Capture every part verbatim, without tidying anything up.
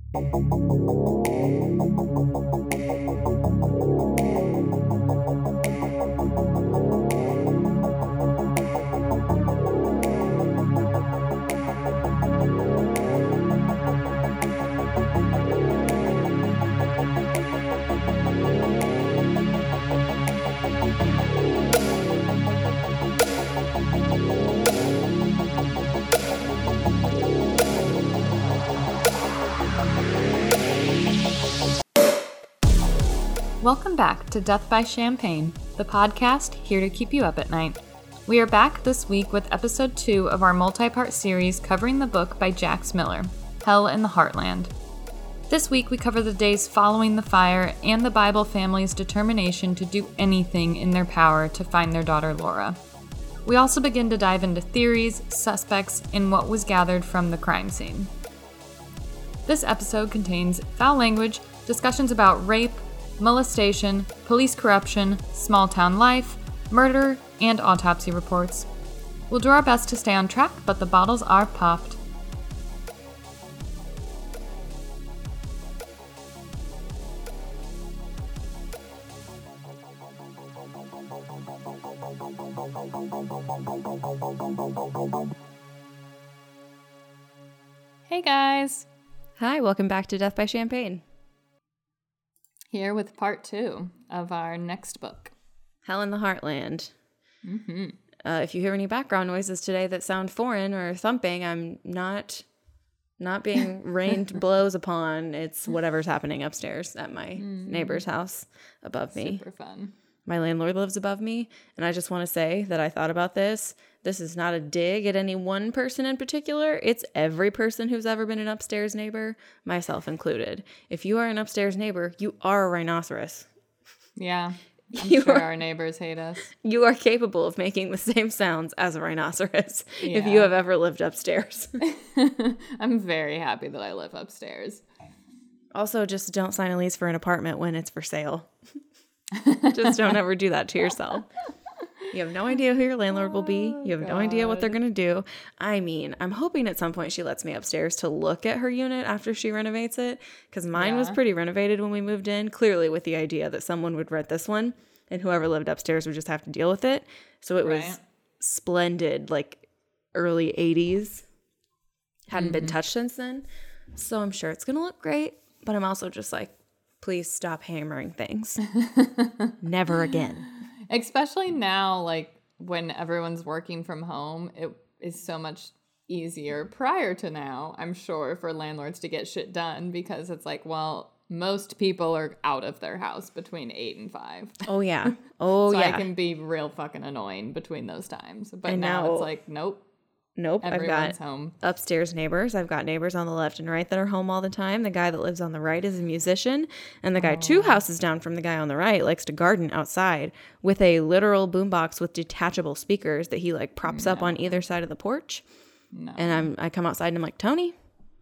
Welcome back to Death by Champagne, the podcast here to keep you up at night. We are back this week with episode two of our multi-part series covering the book by Jax Miller, Hell in the Heartland. This week we cover the days following the fire and the Bible family's determination to do anything in their power to find their daughter Laura. We also begin to dive into theories, suspects, and what was gathered from the crime scene. This episode contains foul language, discussions about rape, molestation, police corruption, small-town life, murder, and autopsy reports. We'll do our best to stay on track, but the bottles are popped. Hey guys! Hi, welcome back to Death by Champagne. Here with part two of our next book. Hell in the Heartland. Mm-hmm. Uh, if you hear any background noises today that sound foreign or thumping, I'm not not being rained blows upon. It's whatever's happening upstairs at my mm. neighbor's house above me. Super fun. My landlord lives above me, and I just want to say that I thought about this. This is not a dig at any one person in particular. It's every person who's ever been an upstairs neighbor, myself included. If you are an upstairs neighbor, you are a rhinoceros. Yeah, I'm you sure are, our neighbors hate us. You are capable of making the same sounds as a rhinoceros yeah. if you have ever lived upstairs. I'm very happy that I live upstairs. Also, just don't sign a lease for an apartment when it's for sale. Just don't ever do that to yourself. You have no idea who your landlord will be. You have God. no idea what they're going to do. I mean, I'm hoping at some point she lets me upstairs to look at her unit after she renovates it, because mine yeah. was pretty renovated when we moved in, clearly with the idea that someone would rent this one and whoever lived upstairs would just have to deal with it. So it right. was splendid, like early eighties. Hadn't mm-hmm. been touched since then. So I'm sure it's going to look great, but I'm also just like, please stop hammering things. Never again. Especially now, like, when everyone's working from home, it is so much easier prior to now, I'm sure, for landlords to get shit done because it's like, well, most people are out of their house between eight and five. Oh, yeah. Oh, so yeah. I can be real fucking annoying between those times. But and now, now it's like, nope. Nope. Everyone's I've got home. Upstairs neighbors. I've got neighbors on the left and right that are home all the time. The guy that lives on the right is a musician. And the guy oh. two houses down from the guy on the right likes to garden outside with a literal boombox with detachable speakers that he like props no. up on either side of the porch. No. And I'm I come outside and I'm like, Tony,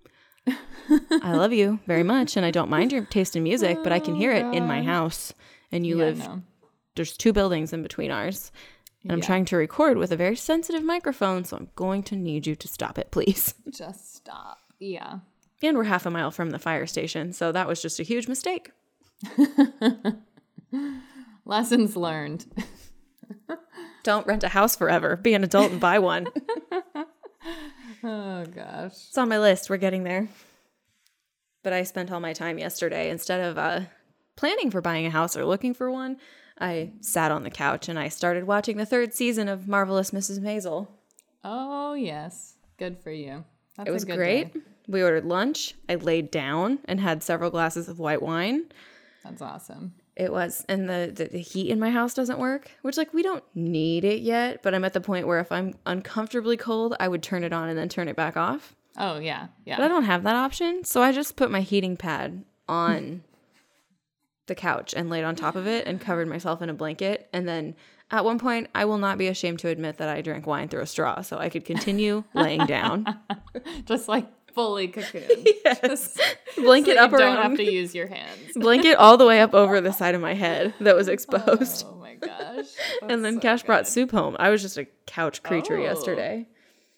I love you very much. And I don't mind your taste in music, oh, but I can hear God. it in my house. And you yeah, live, no. there's two buildings in between ours. And I'm yeah. trying to record with a very sensitive microphone, so I'm going to need you to stop it, please. Just stop. Yeah. And we're half a mile from the fire station, so that was just a huge mistake. Lessons learned. Don't rent a house forever. Be an adult and buy one. Oh, gosh. It's on my list. We're getting there. But I spent all my time yesterday, instead of uh, planning for buying a house or looking for one, I sat on the couch and I started watching the third season of Marvelous Missus Maisel. Oh, yes. Good for you. That's it was a good great. Day. We ordered lunch. I laid down and had several glasses of white wine. That's awesome. It was. And the, the, the heat in my house doesn't work, which, like, we don't need it yet. But I'm at the point where if I'm uncomfortably cold, I would turn it on and then turn it back off. Oh, yeah. Yeah. But I don't have that option. So I just put my heating pad on the couch and laid on top of it and covered myself in a blanket. And then at one point, I will not be ashamed to admit that I drank wine through a straw so I could continue laying down. Just like fully cocooned. Yes. Just, blanket so up you around. don't have to use your hands. Blanket all the way up over the side of my head that was exposed. Oh my gosh. And then so Cash good. brought soup home. I was just a couch creature oh, yesterday.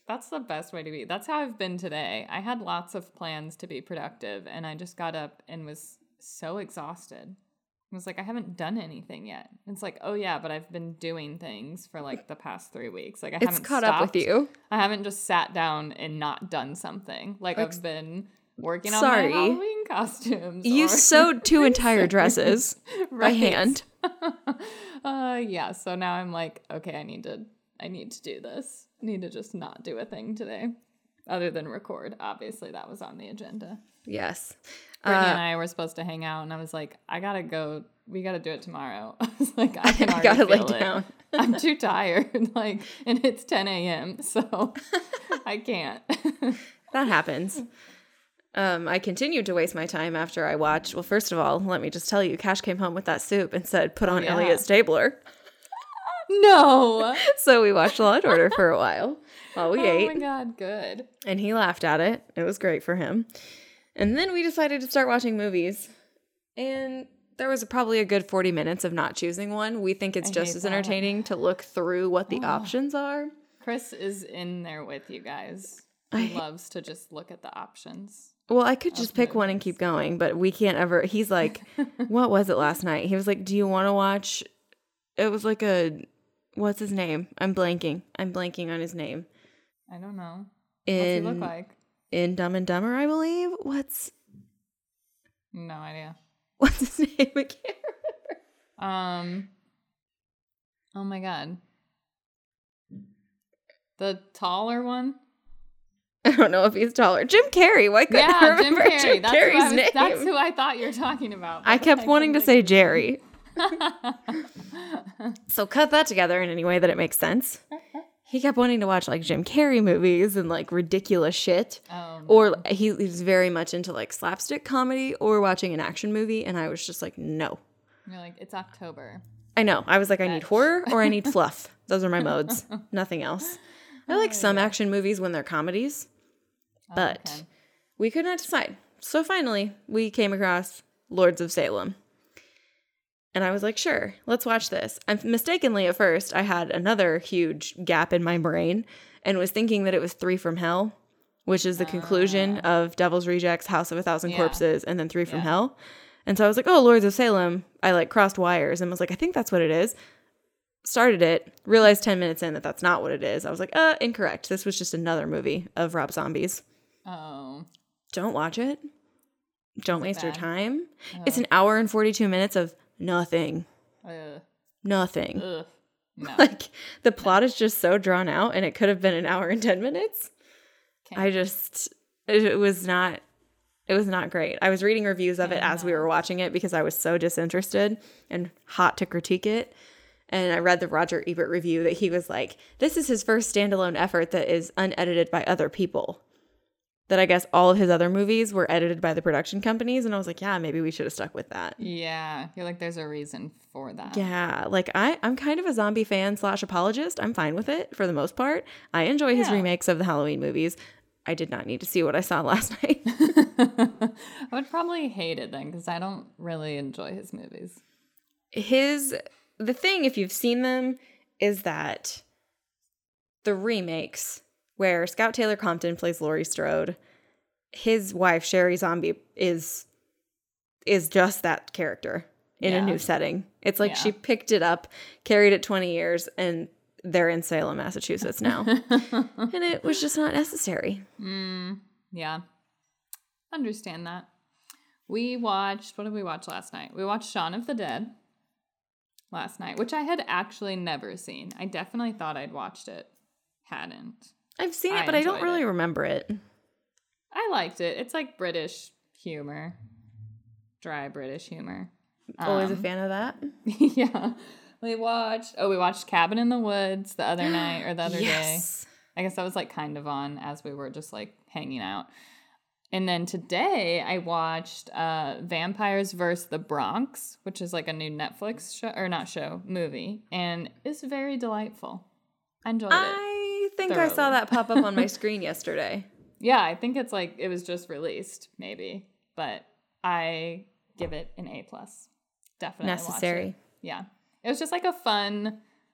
That's the best way to be. That's how I've been today. I had lots of plans to be productive, and I just got up and was so exhausted. I was like, I haven't done anything yet. It's like, oh yeah, but I've been doing things for like the past three weeks. Like I it's haven't caught stopped. up with you. I haven't just sat down and not done something. Like, like I've been working on sorry. my Halloween costumes. You or sewed two entire dresses right. by hand. uh, yeah. So now I'm like, okay, I need to, I need to do this. I need to just not do a thing today, other than record. Obviously, that was on the agenda. Yes. Brittany uh, and I were supposed to hang out, and I was like, I gotta go. We gotta do it tomorrow. I was like, I can already gotta feel lay it. down. I'm too tired. Like, and it's ten a.m., so I can't. That happens. Um, I continued to waste my time after I watched. Well, first of all, let me just tell you, Cash came home with that soup and said, put on yeah. Elliot Stabler. No. So we watched Law and Order for a while while we oh ate. Oh my God, good. And he laughed at it. It was great for him. And then we decided to start watching movies. And there was probably a good forty minutes of not choosing one. We think it's I just hate as that. entertaining to look through what the Oh. options are. Chris is in there with you guys. He I- loves to just look at the options. Well, I could just Of pick one and movies. keep going, but we can't ever. He's like, what was it last night? He was like, do you want to watch? It was like a, what's his name? I'm blanking. I'm blanking on his name. I don't know. In, What's he look like? In Dumb and Dumber, I believe. What's, No idea. what's his name? I can't remember. Um. Oh my God. The taller one? I don't know if he's taller. Jim Carrey. Why couldn't I Yeah, Jim remember Carrey. Jim that's, who I Carrey's was, name? that's who I thought you were talking about. I but kept wanting to couldn't say think Jerry. of it. So cut that together in any way that it makes sense. He kept wanting to watch like Jim Carrey movies and like ridiculous shit. Oh, no. Or he, he's very much into like slapstick comedy or watching an action movie. And I was just like, no. You're like, it's October. I know. I was like, I need Fetch. horror or I need fluff. Those are my modes. Nothing else. I like Oh, some yeah. action movies when they're comedies, Oh, but okay. we could not decide. So finally, we came across Lords of Salem. And I was like, sure, let's watch this. And mistakenly at first, I had another huge gap in my brain and was thinking that it was Three from Hell, which is the conclusion of Devil's Rejects, House of a Thousand Yeah. Corpses, and then Three from Yeah. Hell. And so I was like, oh, Lords of Salem. I like crossed wires and was like, I think that's what it is. Started it, realized ten minutes in that that's not what it is. I was like, uh, incorrect. This was just another movie of Rob Zombie's. Oh. Don't watch it. Don't Is it waste your bad? time. Oh. It's an hour and forty-two minutes of nothing. Ugh. Nothing. Ugh. No. Like, the plot is just so drawn out and it could have been an hour and ten minutes. Can't- I just, it, it was not, it was not great. I was reading reviews of it Yeah, as we no. were watching it because I was so disinterested and hot to critique it. And I read the Roger Ebert review that he was like, this is his first standalone effort that is unedited by other people. That I guess all of his other movies were edited by the production companies. And I was like, yeah, maybe we should have stuck with that. Yeah. You're like, there's a reason for that. Yeah, like I, I'm kind of a zombie fan slash apologist. I'm fine with it for the most part. I enjoy his Yeah. remakes of the Halloween movies. I did not need to see what I saw last night. I would probably hate it then because I don't really enjoy his movies. His, the thing, if you've seen them, is that the remakes where Scout Taylor Compton plays Laurie Strode, his wife Sherry Zombie is is just that character in Yeah. a new setting. It's like Yeah. she picked it up, carried it twenty years, and they're in Salem, Massachusetts now. And it was just not necessary. Mm, yeah. Understand that. We watched, what did we watch last night? We watched Shaun of the Dead last night, which I had actually never seen. I definitely thought I'd watched it. Hadn't. I've seen it, I but I don't enjoyed really it. remember it. I liked it. It's like British humor. Dry British humor. Always a Um, fan of that. Yeah. We watched, oh, we watched Cabin in the Woods the other night or the other day. Yes. I guess that was like kind of on as we were just like hanging out. And then today I watched uh, Vampires versus the Bronx, which is like a new Netflix show, or not show, movie. And it's very delightful. I enjoyed it. I think I saw thoroughly. that pop up on my screen yesterday. Yeah, I think it's like, it was just released maybe. But I give it an A plus. Definitely watch Necessary. it. Yeah. It was just like a fun,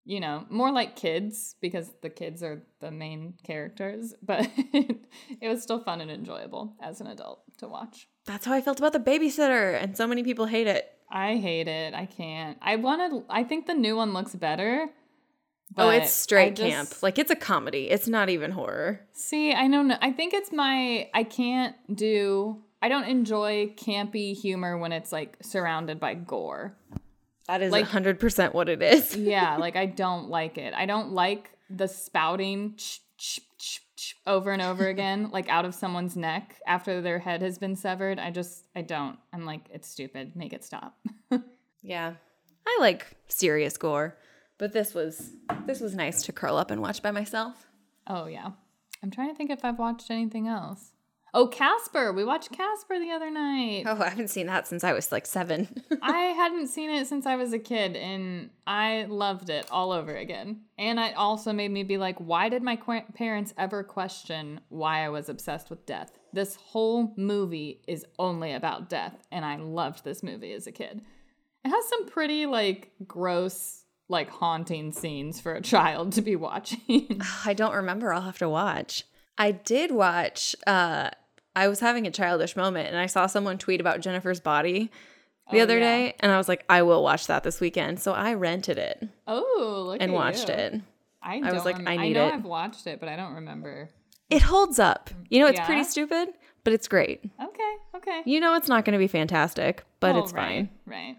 you know, more like kids because the kids are the main characters. But it was still fun and enjoyable as an adult to watch. That's how I felt about The Babysitter, and so many people hate it. I hate it. I can't. I wanted. I think the new one looks better. But oh, it's straight just, camp. Like, it's a comedy. It's not even horror. See, I know. I think it's my. I can't do. I don't enjoy campy humor when it's like surrounded by gore. That is like, one hundred percent what it is. Yeah, like I don't like it. I don't like the spouting ch- ch- ch- ch- over and over again, like out of someone's neck after their head has been severed. I just, I don't. I'm like, it's stupid. Make it stop. Yeah. I like serious gore, but this was this was nice to curl up and watch by myself. Oh, yeah. I'm trying to think if I've watched anything else. Oh, Casper. We watched Casper the other night. Oh, I haven't seen that since I was like seven. I hadn't seen it since I was a kid, and I loved it all over again. And it also made me be like, why did my qu- parents ever question why I was obsessed with death? This whole movie is only about death, and I loved this movie as a kid. It has some pretty, like, gross, like, haunting scenes for a child to be watching. I don't remember. I'll have to watch. I did watch, uh, I was having a childish moment, and I saw someone tweet about Jennifer's Body the oh, other yeah. day, and I was like, I will watch that this weekend. So I rented it. Oh, look and at watched you. it. I, I was like, rem- I need I know it. I've watched it, but I don't remember. It holds up. You know, it's Yeah? pretty stupid, but it's great. Okay, okay. You know, it's not going to be fantastic, but Oh, it's right, fine. Right.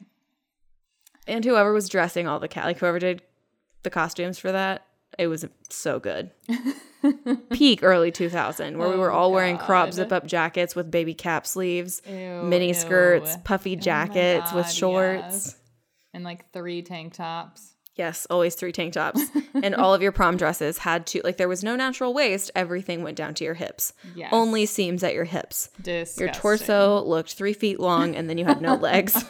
And whoever was dressing all the cat, like whoever did the costumes for that, it was so good. Peak early two thousand, where Oh, we were all wearing crop God. zip up jackets with baby cap sleeves, Ew, mini ew. skirts, puffy Oh my jackets with God, shorts. yes. And like three tank tops. Yes, always three tank tops. And all of your prom dresses had to, like, there was no natural waist. Everything went down to your hips. Yes. Only seams at your hips. Disgusting. Your torso looked three feet long, and then you had no legs.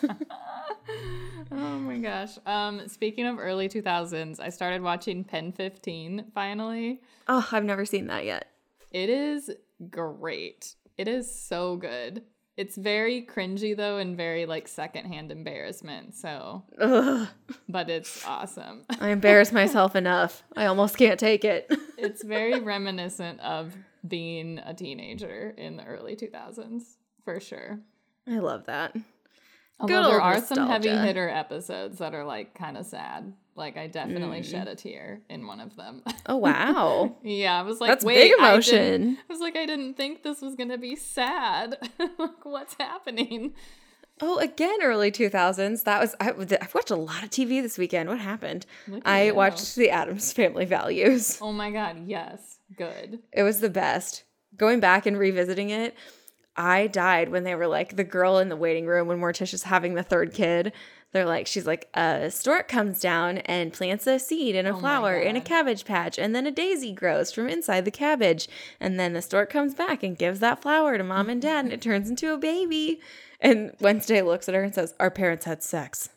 Oh my gosh. Um, speaking of early two thousands, I started watching Pen fifteen finally. Oh, I've never seen that yet. It is great. It is so good. It's very cringy though, and very like secondhand embarrassment. So, Ugh. but it's awesome. I embarrass myself enough. I almost can't take it. It's very reminiscent of being a teenager in the early two thousands, for sure. I love that. Although Good there old are some heavy nostalgia. hitter episodes that are like kind of sad. Like I definitely Mm. shed a tear in one of them. Oh, wow. Yeah, I was like, That's wait, big I, emotion. didn't- I was like, I didn't think this was gonna be sad. Like, what's happening? Oh, again, early two thousands. That was, I, I've watched a lot of T V this weekend. What happened? Look at I you. watched The Addams Family Values. Oh my god, yes, good. It was the best. Going back and revisiting it, I died when they were like the girl in the waiting room when Morticia's having the third kid. They're like, she's like, a stork comes down and plants a seed and a Oh my flower in a God. cabbage patch, and then a daisy grows from inside the cabbage. And then the stork comes back and gives that flower to mom and dad, and it turns into a baby. And Wednesday looks at her and says, our parents had sex.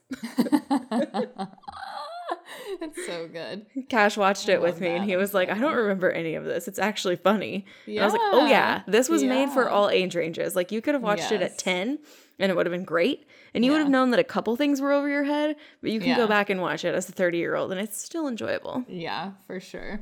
It's so good. Cash watched it with love me, and that. he was like, I don't remember any of this. It's actually funny. And I was like, oh yeah, this was made for Yeah. all age ranges. Like, you could have watched it Yes. at ten, and it would have been great. And you would Yeah. have known that a couple things were over your head, but you can Yeah. go back and watch it as a thirty-year-old, and it's still enjoyable. Yeah, for sure.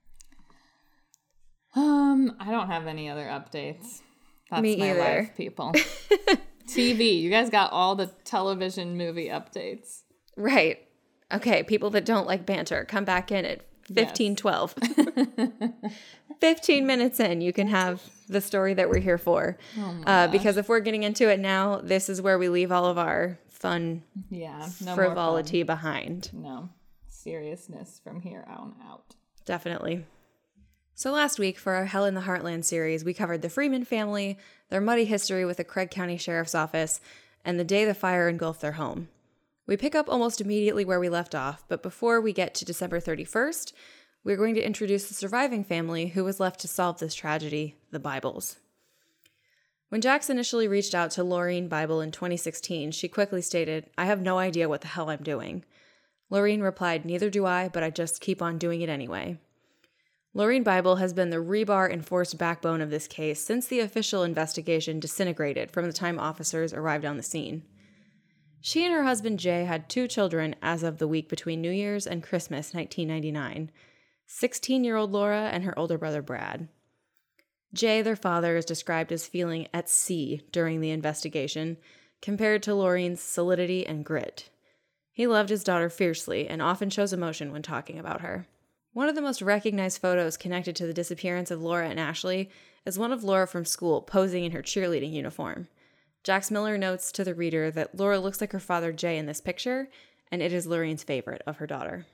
Um, I don't have any other updates. That's Me my either. life, people. T V. You guys got all the television movie updates. Right. Okay, people that don't like banter, come back in at fifteen twelve. fifteen minutes in, you can have the story that we're here for. Oh my uh, gosh. because if we're getting into it now, this is where we leave all of our fun Yeah, no more frivolity behind. fun. No seriousness from here on out. Definitely. So last week for our Hell in the Heartland series, we covered the Freeman family, their muddy history with the Craig County Sheriff's Office, and the day the fire engulfed their home. We pick up almost immediately where we left off, but before we get to December thirty-first, we're going to introduce the surviving family who was left to solve this tragedy, the Bibles. When Jax initially reached out to Laureen Bible in twenty sixteen, she quickly stated, I have no idea what the hell I'm doing. Laureen replied, neither do I, but I just keep on doing it anyway. Laureen Bible has been the rebar enforced backbone of this case since the official investigation disintegrated from the time officers arrived on the scene. She and her husband Jay had two children as of the week between New Year's and Christmas nineteen ninety-nine, sixteen-year-old Laura and her older brother Brad. Jay, their father, is described as feeling at sea during the investigation, compared to Laureen's solidity and grit. He loved his daughter fiercely and often shows emotion when talking about her. One of the most recognized photos connected to the disappearance of Laura and Ashley is one of Laura from school posing in her cheerleading uniform. Jax Miller notes to the reader that Laura looks like her father Jay in this picture, and it is Laureen's favorite of her daughter.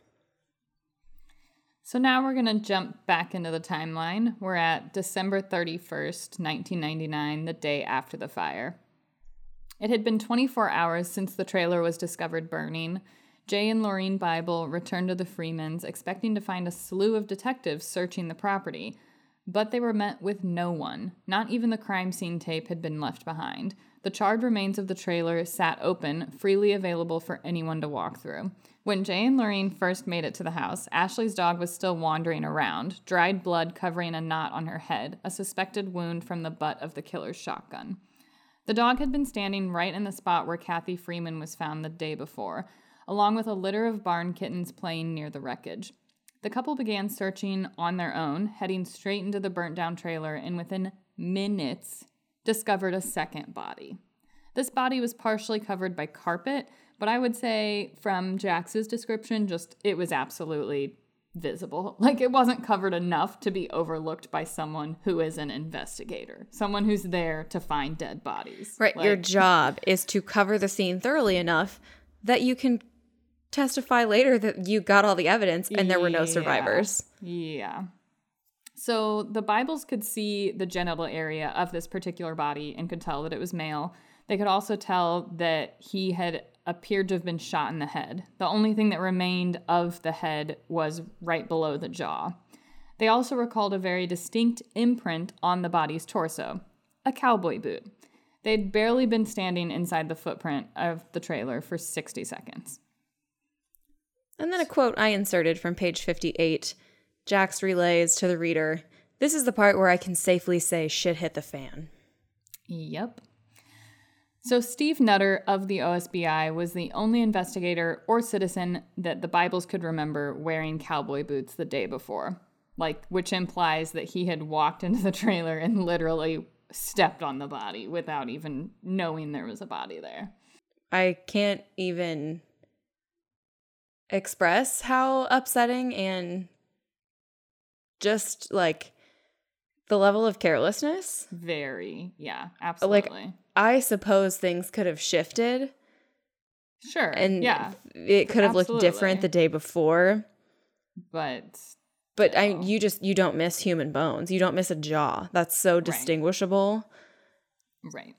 So now we're going to jump back into the timeline. We're at December thirty-first, nineteen ninety-nine, the day after the fire. It had been twenty-four hours since the trailer was discovered burning. Jay and Laureen Bible returned to the Freemans, expecting to find a slew of detectives searching the property. But they were met with no one. Not even the crime scene tape had been left behind. The charred remains of the trailer sat open, freely available for anyone to walk through. When Jay and Laureen first made it to the house, Ashley's dog was still wandering around, dried blood covering a knot on her head, a suspected wound from the butt of the killer's shotgun. The dog had been standing right in the spot where Kathy Freeman was found the day before, along with a litter of barn kittens playing near the wreckage. The couple began searching on their own, heading straight into the burnt-down trailer, and within minutes discovered a second body. This body was partially covered by carpet, but I would say from Jax's description, just it was absolutely visible. Like, it wasn't covered enough to be overlooked by someone who is an investigator, someone who's there to find dead bodies. Right. Like, your job is to cover the scene thoroughly enough that you can testify later that you got all the evidence and there were no survivors. Yeah. yeah. So the Bibles could see the genital area of this particular body and could tell that it was male. They could also tell that he had appeared to have been shot in the head. The only thing that remained of the head was right below the jaw. They also recalled a very distinct imprint on the body's torso, a cowboy boot. They'd barely been standing inside the footprint of the trailer for sixty seconds. And then a quote I inserted from page fifty-eight. Jax relays to the reader, "This is the part where I can safely say shit hit the fan." Yep. So Steve Nutter of the O S B I was the only investigator or citizen that the Bibles could remember wearing cowboy boots the day before, like, which implies that he had walked into the trailer and literally stepped on the body without even knowing there was a body there. I can't even express how upsetting and just, like, the level of carelessness. Very, yeah, absolutely. Like, I suppose things could have shifted. Sure, and yeah. It could have absolutely. looked different the day before. But... But no. I, you just, you don't miss human bones. You don't miss a jaw. That's so distinguishable. Right.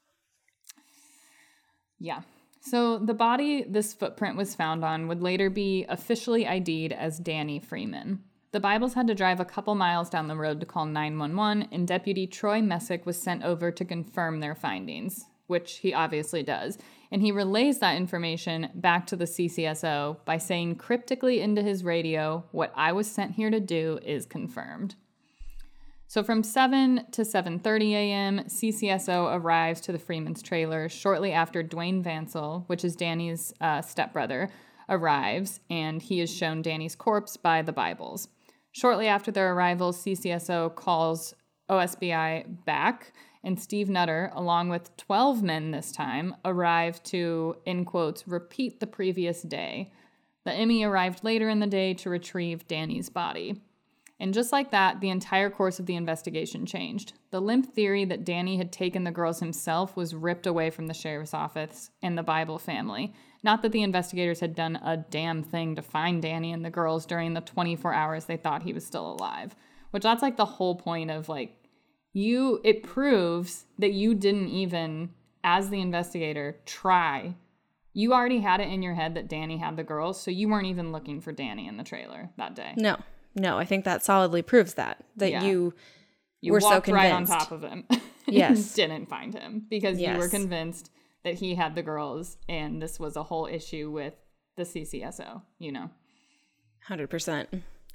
Yeah. So the body this footprint was found on would later be officially I D'd as Danny Freeman. The Bibles had to drive a couple miles down the road to call nine one one, and Deputy Troy Messick was sent over to confirm their findings, which he obviously does. And he relays that information back to the C C S O by saying cryptically into his radio, "What I was sent here to do is confirmed." So from seven to seven thirty a.m., C C S O arrives to the Freeman's trailer shortly after Dwayne Vansel, which is Danny's uh, stepbrother, arrives, and he is shown Danny's corpse by the Bibles. Shortly after their arrival, C C S O calls O S B I back, and Steve Nutter, along with twelve men this time, arrive to, in quotes, repeat the previous day. The M E arrived later in the day to retrieve Danny's body. And just like that, the entire course of the investigation changed. The limp theory that Danny had taken the girls himself was ripped away from the sheriff's office and the Bible family. Not that the investigators had done a damn thing to find Danny and the girls during the twenty-four hours they thought he was still alive. Which that's like the whole point of, like, you, it proves that you didn't even, as the investigator, try. You already had it in your head that Danny had the girls, so you weren't even looking for Danny in the trailer that day. No. No, I think that solidly proves that, that yeah. you, you were walked so convinced. right on top of him. Yes. Didn't find him because yes. you were convinced that he had the girls and this was a whole issue with the C C S O, you know. one hundred percent.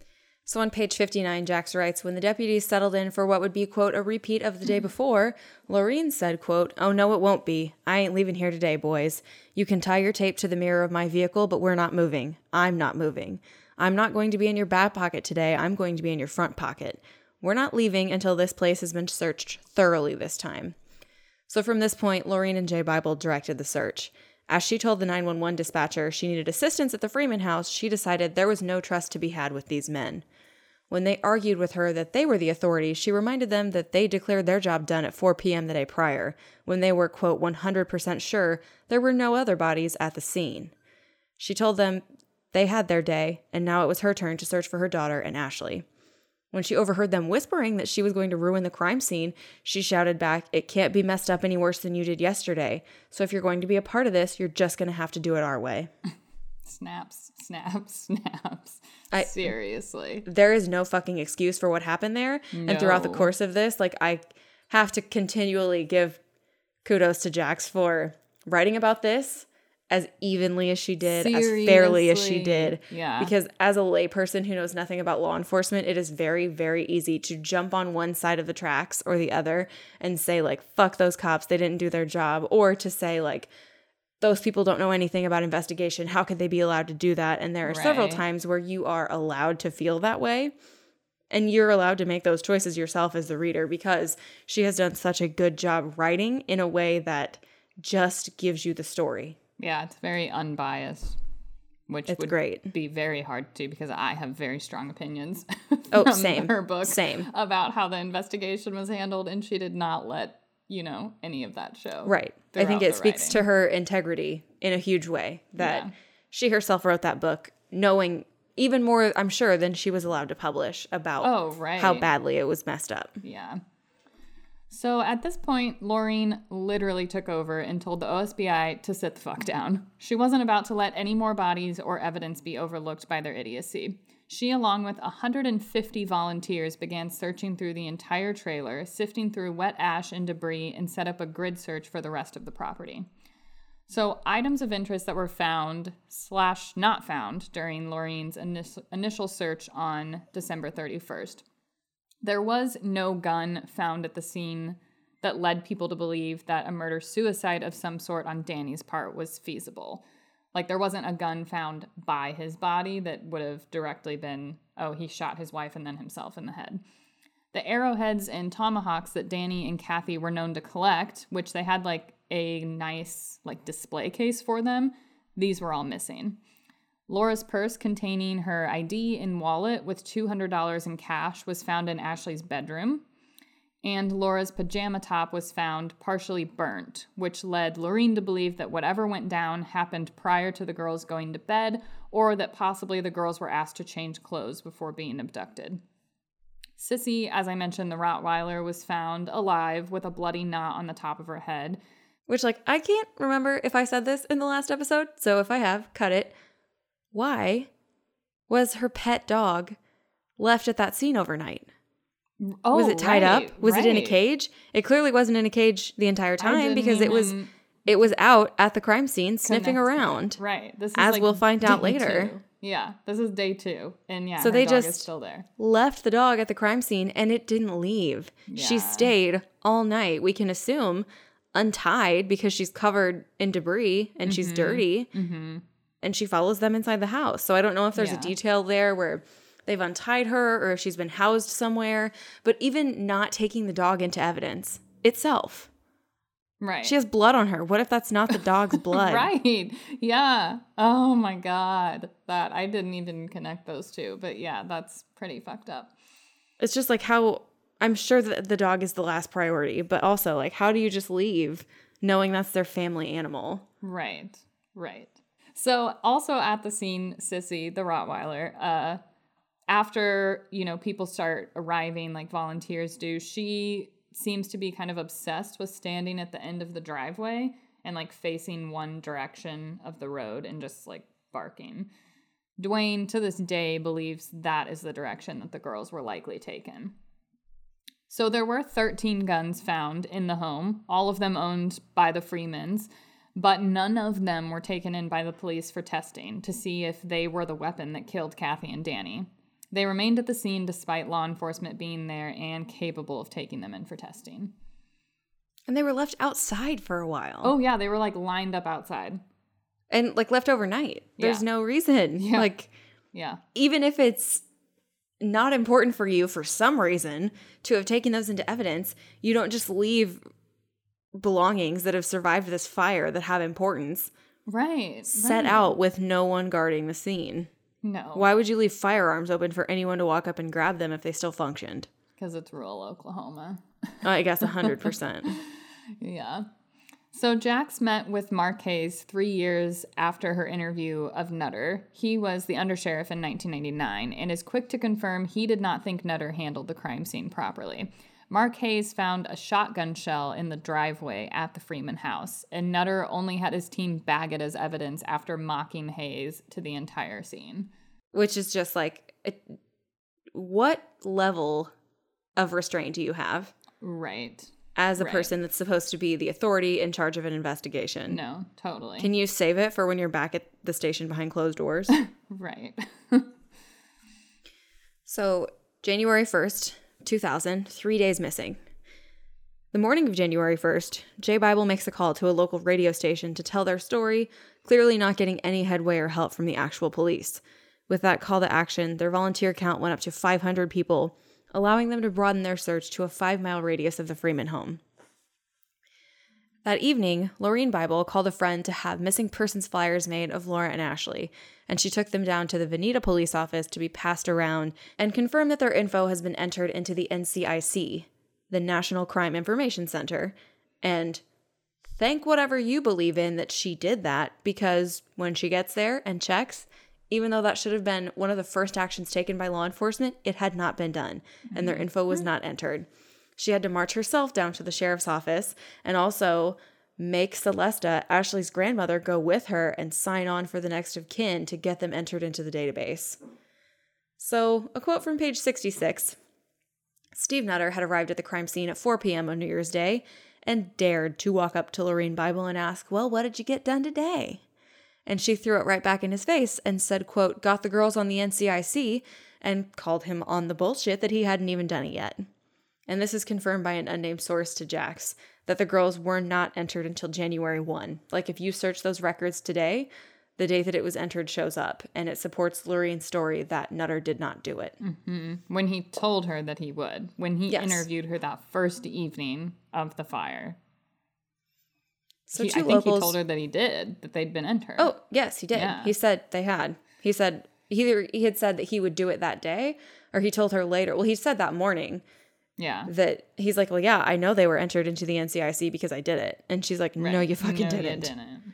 So on page fifty-nine, Jax writes, when the deputies settled in for what would be, quote, a repeat of the day before, Lorene said, quote, oh, no, it won't be. I ain't leaving here today, boys. You can tie your tape to the mirror of my vehicle, but we're not moving. I'm not moving. I'm not going to be in your back pocket today. I'm going to be in your front pocket. We're not leaving until this place has been searched thoroughly this time. So from this point, Lorene and J. Bible directed the search. As she told the nine one one dispatcher she needed assistance at the Freeman house, she decided there was no trust to be had with these men. When they argued with her that they were the authorities, she reminded them that they declared their job done at four p.m. the day prior, when they were, quote, one hundred percent sure there were no other bodies at the scene. She told them they had their day, and now it was her turn to search for her daughter and Ashley. When she overheard them whispering that she was going to ruin the crime scene, she shouted back, it can't be messed up any worse than you did yesterday. So if you're going to be a part of this, you're just going to have to do it our way. Snaps, snaps, snaps. I, Seriously. There is no fucking excuse for what happened there. No. And throughout the course of this, like, I have to continually give kudos to Jax for writing about this as evenly as she did, Seriously. as fairly as she did. Yeah. Because as a layperson who knows nothing about law enforcement, it is very, very easy to jump on one side of the tracks or the other and say, like, fuck those cops, they didn't do their job. Or to say, like, those people don't know anything about investigation. How could they be allowed to do that? And there are right. several times where you are allowed to feel that way. And you're allowed to make those choices yourself as the reader, because she has done such a good job writing in a way that just gives you the story. Yeah, it's very unbiased, which it's would great. be very hard to do because I have very strong opinions oh, from same. her book same. about how the investigation was handled, and she did not let, you know, any of that show. Right. I think it speaks writing. to her integrity in a huge way that yeah. she herself wrote that book knowing even more, I'm sure, than she was allowed to publish about oh, right. how badly it was messed up. Yeah. So at this point, Lorene literally took over and told the O S B I to sit the fuck down. She wasn't about to let any more bodies or evidence be overlooked by their idiocy. She, along with one hundred fifty volunteers, began searching through the entire trailer, sifting through wet ash and debris, and set up a grid search for the rest of the property. So items of interest that were found slash not found during Lorene's initial, initial search on December thirty-first. There was no gun found at the scene that led people to believe that a murder-suicide of some sort on Danny's part was feasible. Like, there wasn't a gun found by his body that would have directly been, oh, he shot his wife and then himself in the head. The arrowheads and tomahawks that Danny and Kathy were known to collect, which they had, like, a nice, like, display case for them, these were all missing. Laura's purse containing her I D and wallet with two hundred dollars in cash was found in Ashley's bedroom. And Laura's pajama top was found partially burnt, which led Lorene to believe that whatever went down happened prior to the girls going to bed, or that possibly the girls were asked to change clothes before being abducted. Sissy, as I mentioned, the Rottweiler, was found alive with a bloody knot on the top of her head. Which, like, I can't remember if I said this in the last episode, so if I have, cut it. Why was her pet dog left at that scene overnight? Oh, was it tied right, up? Was right. it in a cage? It clearly wasn't in a cage the entire time because it was it was out at the crime scene sniffing around. Right. This is as like we'll find out later. Two. Yeah, this is day two, and yeah, so her they dog just is still there. Left the dog at the crime scene, and it didn't leave. Yeah. She stayed all night. We can assume untied because she's covered in debris and mm-hmm. she's dirty, mm-hmm. and she follows them inside the house. So I don't know if there's yeah. a detail there where they've untied her or if she's been housed somewhere, but even not taking the dog into evidence itself. Right. She has blood on her. What if that's not the dog's blood? Right. Yeah. Oh my God. That I didn't even connect those two, but yeah, that's pretty fucked up. It's just like how I'm sure that the dog is the last priority, but also like how do you just leave knowing that's their family animal? Right. Right. So also at the scene, Sissy, the Rottweiler, uh, after, you know, people start arriving like volunteers do, she seems to be kind of obsessed with standing at the end of the driveway and like facing one direction of the road and just like barking. Dwayne, to this day, believes that is the direction that the girls were likely taken. So there were thirteen guns found in the home, all of them owned by the Freemans, but none of them were taken in by the police for testing to see if they were the weapon that killed Kathy and Danny. They remained at the scene despite law enforcement being there and capable of taking them in for testing. And they were left outside for a while. Oh, yeah. They were, like, lined up outside. And, like, left overnight. There's Yeah. no reason. Yeah. Like, Yeah. even if it's not important for you for some reason to have taken those into evidence, you don't just leave belongings that have survived this fire that have importance Right. set right. out with no one guarding the scene. No. Why would you leave firearms open for anyone to walk up and grab them if they still functioned? Because it's rural Oklahoma. I guess one hundred percent. Yeah. So Jax met with Marquez three years after her interview of Nutter. He was the undersheriff in nineteen ninety-nine and is quick to confirm he did not think Nutter handled the crime scene properly. Marquez found a shotgun shell in the driveway at the Freeman house, and Nutter only had his team bag it as evidence after mocking Hayes to the entire scene. Which is just like, it, what level of restraint do you have? Right. As a Right. person that's supposed to be the authority in charge of an investigation. No, totally. Can you save it for when you're back at the station behind closed doors? Right. So, January first, two thousand, three days missing. The morning of January first, J Bible makes a call to a local radio station to tell their story, clearly not getting any headway or help from the actual police. With that call to action, their volunteer count went up to five hundred people, allowing them to broaden their search to a five-mile radius of the Freeman home. That evening, Laureen Bible called a friend to have missing persons flyers made of Laura and Ashley, and she took them down to the Veneta police office to be passed around and confirm that their info has been entered into the N C I C, the National Crime Information Center, and thank whatever you believe in that she did that, because when she gets there and checks, even though that should have been one of the first actions taken by law enforcement, it had not been done, and their info was not entered. She had to march herself down to the sheriff's office and also make Celesta, Ashley's grandmother, go with her and sign on for the next of kin to get them entered into the database. So, a quote from page sixty-six. Steve Nutter had arrived at the crime scene at four p.m. on New Year's Day and dared to walk up to Laureen Bible and ask, well, what did you get done today? And she threw it right back in his face and said, quote, got the girls on the N C I C, and called him on the bullshit that he hadn't even done it yet. And this is confirmed by an unnamed source to Jax, that the girls were not entered until January first. Like, if you search those records today, the date that it was entered shows up, and it supports Laureen's story that Nutter did not do it. Mm-hmm. When he told her that he would. When he Yes. interviewed her that first evening of the fire. So he, two I think locals, he told her that he did, that they'd been entered. Oh, yes, he did. Yeah. He said they had. He said, either he had said that he would do it that day, or he told her later. Well, he said that morning. Yeah. That he's like, well, yeah, I know they were entered into the N C I C because I did it. And she's like, no, Right. you fucking no, didn't. You didn't.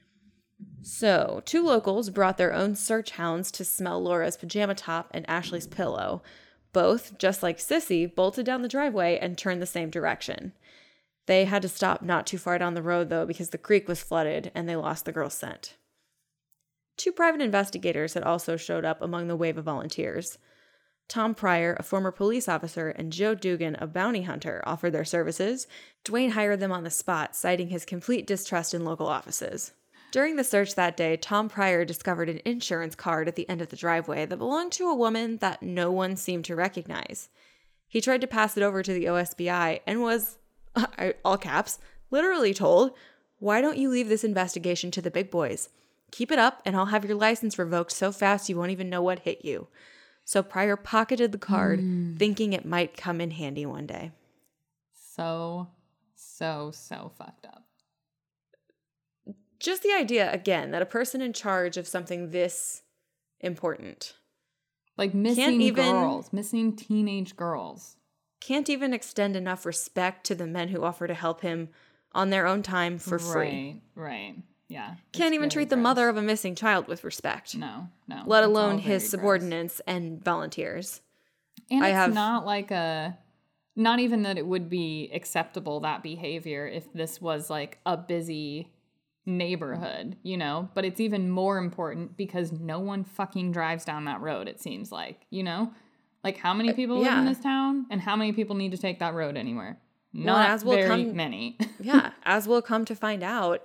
So, two locals brought their own search hounds to smell Laura's pajama top and Ashley's pillow. Both, just like Sissy, bolted down the driveway and turned the same direction. They had to stop not too far down the road, though, because the creek was flooded and they lost the girl's scent. Two private investigators had also showed up among the wave of volunteers. Tom Pryor, a former police officer, and Joe Dugan, a bounty hunter, offered their services. Dwayne hired them on the spot, citing his complete distrust in local offices. During the search that day, Tom Pryor discovered an insurance card at the end of the driveway that belonged to a woman that no one seemed to recognize. He tried to pass it over to the O S B I and was, all caps, literally told, why don't you leave this investigation to the big boys? Keep it up and I'll have your license revoked so fast you won't even know what hit you. So Pryor pocketed the card, mm. thinking it might come in handy one day. So, so, so fucked up. Just the idea, again, that a person in charge of something this important, like missing even, girls, missing teenage girls, can't even extend enough respect to the men who offer to help him on their own time for free. Right, right. Yeah. Can't even treat gross. the mother of a missing child with respect. No, no. Let alone his subordinates gross. and volunteers. And I it's have, not like a, not even that it would be acceptable, that behavior, if this was like a busy neighborhood, you know? But it's even more important because no one fucking drives down that road, it seems like, you know? Like, how many people live yeah. in this town? And how many people need to take that road anywhere? Not well, as we'll very come, many. Yeah, as we'll come to find out,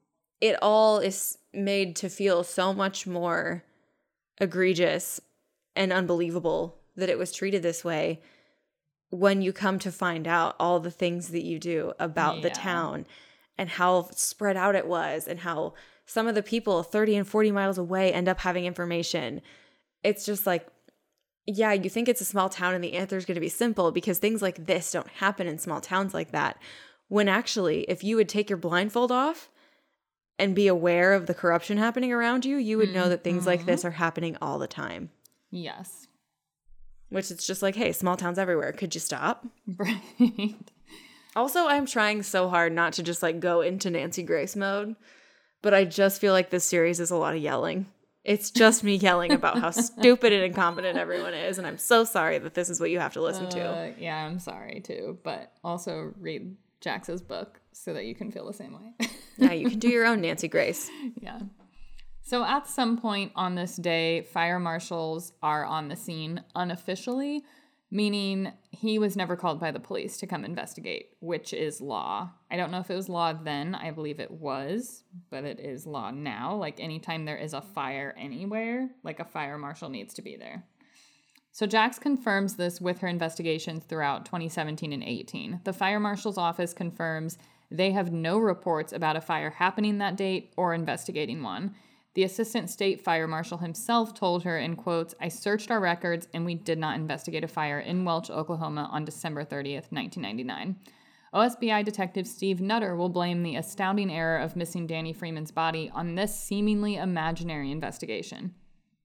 it all is made to feel so much more egregious and unbelievable that it was treated this way when you come to find out all the things that you do about yeah. the town and how spread out it was and how some of the people thirty and forty miles away end up having information. It's just like, yeah, you think it's a small town and the answer is going to be simple because things like this don't happen in small towns like that. When actually, if you would take your blindfold off and be aware of the corruption happening around you, you would mm-hmm. know that things like this are happening all the time. Yes. Which it's just like, hey, small towns everywhere. Could you stop? Right. Also, I'm trying so hard not to just like go into Nancy Grace mode, but I just feel like this series is a lot of yelling. It's just me yelling about how stupid and incompetent everyone is, and I'm so sorry that this is what you have to listen uh, to. Yeah, I'm sorry too, but also read Jax's book so that you can feel the same way. Yeah, you can do your own Nancy Grace. Yeah. So at some point on this day, fire marshals are on the scene unofficially, meaning he was never called by the police to come investigate, which is law. I don't know if it was law then. I believe it was, but it is law now. Like anytime there is a fire anywhere, like a fire marshal needs to be there. So Jax confirms this with her investigations throughout twenty seventeen and eighteen. The fire marshal's office confirms they have no reports about a fire happening that date or investigating one. The assistant state fire marshal himself told her, in quotes, "I searched our records and we did not investigate a fire in Welch, Oklahoma on December thirtieth, nineteen ninety-nine. O S B I detective Steve Nutter will blame the astounding error of missing Danny Freeman's body on this seemingly imaginary investigation."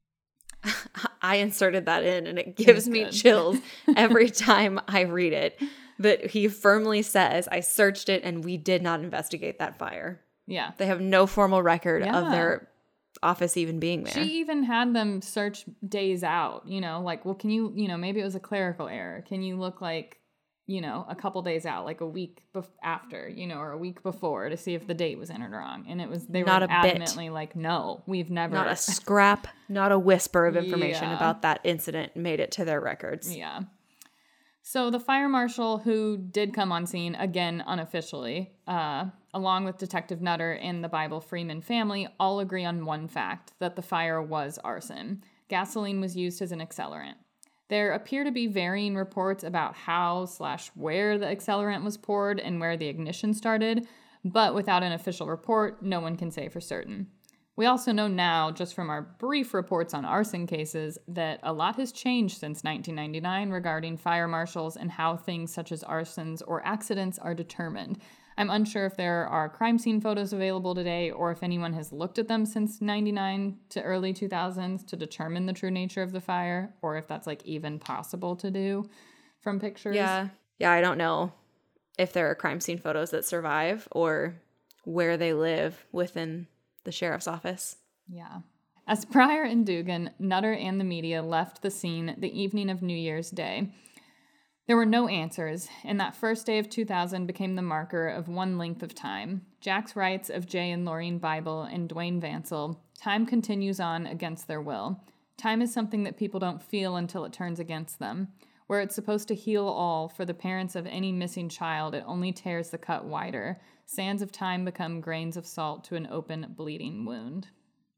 I inserted that in and it gives me chills every time I read it. But he firmly says, "I searched it and we did not investigate that fire." Yeah. They have no formal record yeah. of their office even being there. She even had them search days out, you know, like, well, can you, you know, maybe it was a clerical error. Can you look like, you know, a couple days out, like a week bef- after, you know, or a week before to see if the date was entered wrong? And it was, they not were a adamantly bit. like, no, we've never. Not a scrap, not a whisper of information yeah. about that incident made it to their records. Yeah. So the fire marshal who did come on scene, again unofficially, uh, along with Detective Nutter and the Bible Freeman family, all agree on one fact, that the fire was arson. Gasoline was used as an accelerant. There appear to be varying reports about how slash where the accelerant was poured and where the ignition started, but without an official report, no one can say for certain. We also know now, just from our brief reports on arson cases, that a lot has changed since nineteen ninety-nine regarding fire marshals and how things such as arsons or accidents are determined. I'm unsure if there are crime scene photos available today or if anyone has looked at them since ninety-nine to early two thousands to determine the true nature of the fire, or if that's like even possible to do from pictures. Yeah. Yeah, I don't know if there are crime scene photos that survive or where they live within the sheriff's office. Yeah. As Pryor and Dugan, Nutter and the media left the scene the evening of New Year's Day, there were no answers, and that first day of two thousand became the marker of one length of time. Jax writes of Jay and Laureen Bible and Dwayne Vansell, "Time continues on against their will. Time is something that people don't feel until it turns against them. Where it's supposed to heal all, for the parents of any missing child, it only tears the cut wider. Sands of time become grains of salt to an open, bleeding wound."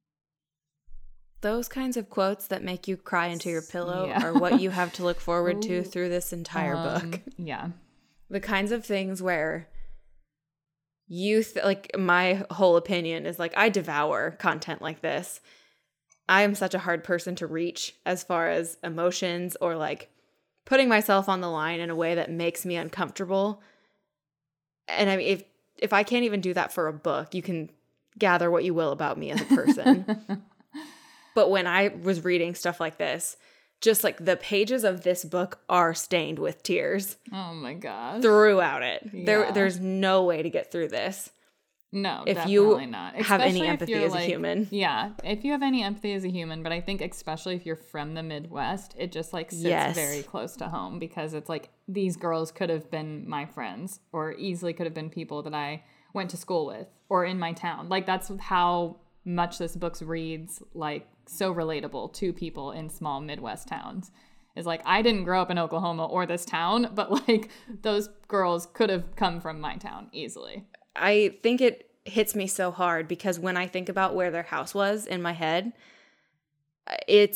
Those kinds of quotes that make you cry into your pillow yeah. are what you have to look forward to through this entire um, book. Yeah. The kinds of things where you, th- like, my whole opinion is, like, I devour content like this. I am such a hard person to reach as far as emotions or, like, putting myself on the line in a way that makes me uncomfortable. And I mean, if if I can't even do that for a book, you can gather what you will about me as a person. But when I was reading stuff like this, just like the pages of this book are stained with tears. Oh my gosh. Throughout it. Yeah. There there's no way to get through this. No, if definitely you not. have Especially any empathy as like, a human. Yeah, if you have any empathy as a human, but I think especially if you're from the Midwest, it just like sits yes. very close to home because it's like these girls could have been my friends or easily could have been people that I went to school with or in my town. Like that's how much this book reads like so relatable to people in small Midwest towns. Is like I didn't grow up in Oklahoma or this town, but like those girls could have come from my town easily. I think it hits me so hard because when I think about where their house was in my head, it's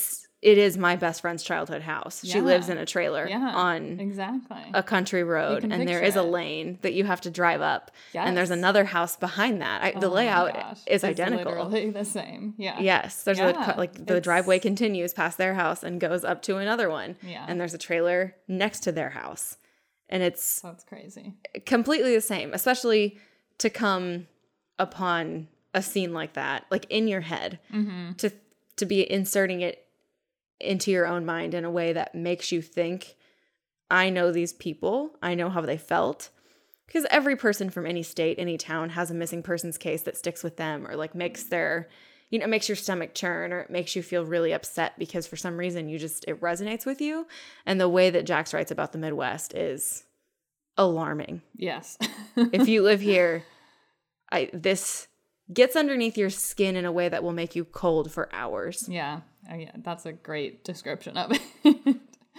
it is my best friend's childhood house. Yeah. She lives in a trailer Yeah, on exactly. a country road, and there is a it. lane that you have to drive up. Yes. And there's another house behind that. I, the Oh my layout gosh. is It's identical. literally the same. Yeah. Yes. There's Yeah. a, like the It's- driveway continues past their house and goes up to another one. Yeah. And there's a trailer next to their house. And it's That's crazy. completely the same, especially to come upon a scene like that, like in your head, Mm-hmm. to to be inserting it into your own mind in a way that makes you think, I know these people, I know how they felt. Because every person from any state, any town has a missing persons case that sticks with them, or like makes their, you know, makes your stomach churn, or it makes you feel really upset because for some reason you just, it resonates with you. And the way that Jax writes about the Midwest is alarming. Yes. If you live here, I this gets underneath your skin in a way that will make you cold for hours. Yeah. Oh, yeah. That's a great description of it.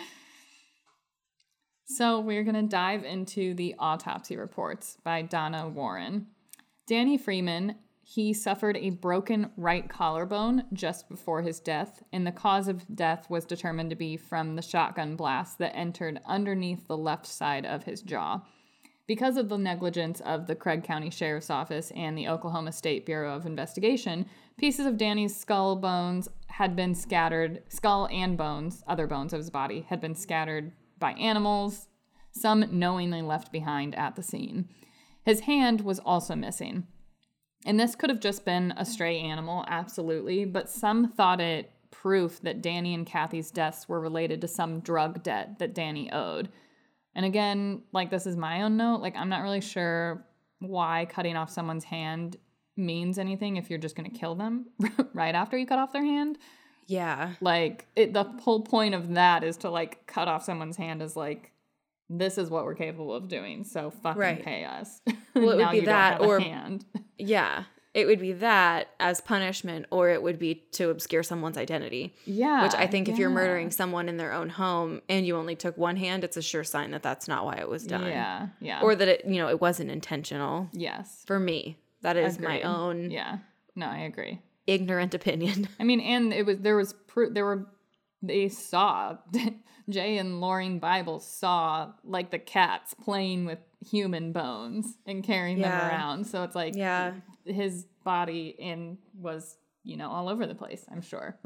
So we're going to dive into the autopsy reports by Donna Warren. Danny Freeman, he suffered a broken right collarbone just before his death, and the cause of death was determined to be from the shotgun blast that entered underneath the left side of his jaw. Because of the negligence of the Craig County Sheriff's Office and the Oklahoma State Bureau of Investigation, pieces of Danny's skull bones had been scattered, skull and bones, other bones of his body, had been scattered by animals, some knowingly left behind at the scene. His hand was also missing. And this could have just been a stray animal, absolutely, but some thought it proof that Danny and Kathy's deaths were related to some drug debt that Danny owed. And again, like, this is my own note. Like, I'm not really sure why cutting off someone's hand means anything if you're just going to kill them right after you cut off their hand. Yeah. Like, it, the whole point of that is to, like, cut off someone's hand is, like, this is what we're capable of doing, so fucking Right. pay us. Well, it would Now be you don't that, have a or hand. yeah, it would be that as punishment, or it would be to obscure someone's identity. Yeah. Which I think if you're yeah. murdering someone in their own home and you only took one hand, it's a sure sign that that's not why it was done. Yeah, yeah. Or that it, you know, it wasn't intentional. yes. For me, that is Agreed. my own Yeah. No, I agree. ignorant opinion. I mean, and it was there was proof there were they saw Jay and Laureen Bible saw like the cats playing with human bones and carrying Yeah. them around. So it's like Yeah. his body in was, you know, all over the place, I'm sure.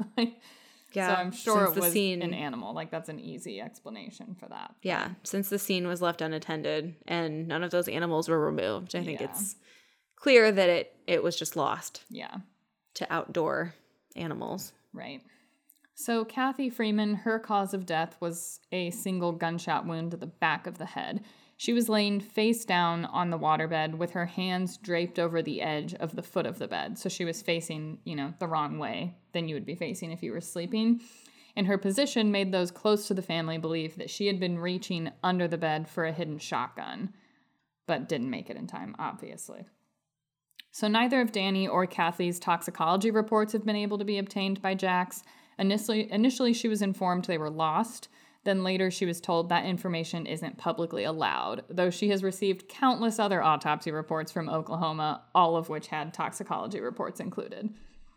Yeah. So I'm sure since it the was scene, an animal. Like, that's an easy explanation for that. Yeah, since the scene was left unattended and none of those animals were removed, I think Yeah. it's clear that it it was just lost Yeah. to outdoor animals. Right. So Kathy Freeman, her cause of death was a single gunshot wound to the back of the head. She was laying face down on the waterbed with her hands draped over the edge of the foot of the bed. So she was facing, you know, the wrong way than you would be facing if you were sleeping. And her position made those close to the family believe that she had been reaching under the bed for a hidden shotgun, but didn't make it in time, obviously. So neither of Danny or Kathy's toxicology reports have been able to be obtained by Jax. Initially, initially, she was informed they were lost. Then later, she was told that information isn't publicly allowed, though she has received countless other autopsy reports from Oklahoma, all of which had toxicology reports included.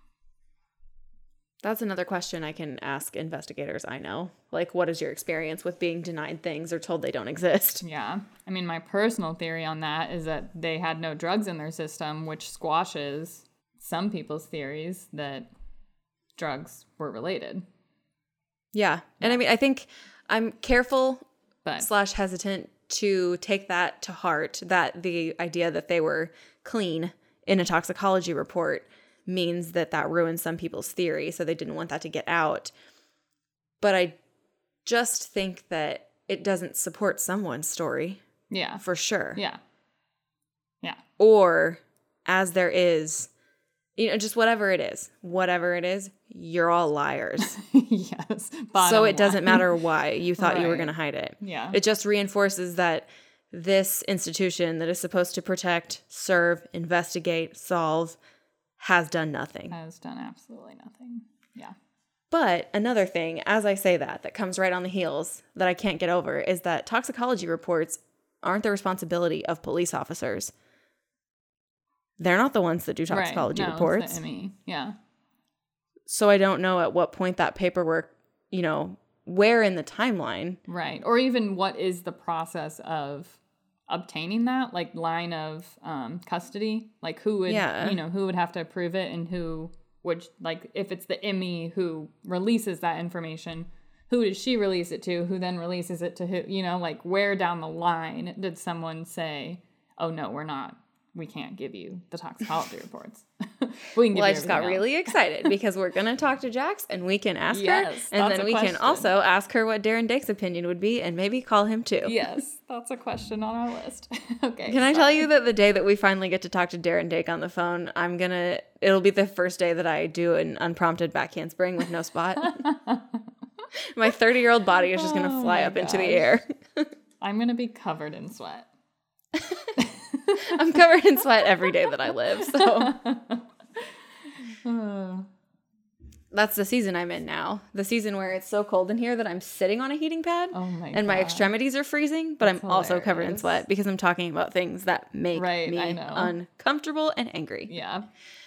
That's another question I can ask investigators I know. Like, what is your experience with being denied things or told they don't exist? Yeah. I mean, my personal theory on that is that they had no drugs in their system, which squashes some people's theories that drugs were related. Yeah. And I mean, I think I'm careful But slash hesitant to take that to heart, that the idea that they were clean in a toxicology report means that that ruins some people's theory, so they didn't want that to get out. But I just think that it doesn't support someone's story, yeah. for sure. Yeah. Yeah. Or as there is, you know, just whatever it is, whatever it is, you're all liars. Yes. Bottom So it line. doesn't matter why you thought you were Right. going to hide it. Yeah. It just reinforces that this institution that is supposed to protect, serve, investigate, solve has done nothing. Has done absolutely nothing. Yeah. But another thing, as I say that, that comes right on the heels that I can't get over is that toxicology reports aren't the responsibility of police officers. They're not the ones that do toxicology right. No, reports. It's the M E. Yeah. So I don't know at what point that paperwork you know, where in the timeline. Right. Or even what is the process of obtaining that, like line of um, custody? Like who would, Yeah. you know, who would have to approve it and who would, like if it's the Emmy who releases that information, who does she release it to? Who then releases it to who? You know, like where down the line did someone say, oh, no, we're not. We can't give you the toxicology reports. we can give Well, you I just got everything really excited because we're going to talk to Jax and we can ask Yes, her. And that's then a we question. can also ask her what Darren Dake's opinion would be and maybe call him too. Yes, that's a question on our list. Okay. Can I sorry. tell you that the day that we finally get to talk to Darren Dake on the phone, I'm going to, it'll be the first day that I do an unprompted backhand spring with no spot. My thirty-year-old body is just going to Oh fly my up into the gosh. air. I'm going to be covered in sweat. I'm covered in sweat every day that I live. So Oh. that's the season I'm in now. The season where it's so cold in here that I'm sitting on a heating pad Oh my and my God. extremities are freezing, but That's I'm also covered in hilarious. sweat because I'm talking about things that make Right, me I know. uncomfortable and angry. Yeah.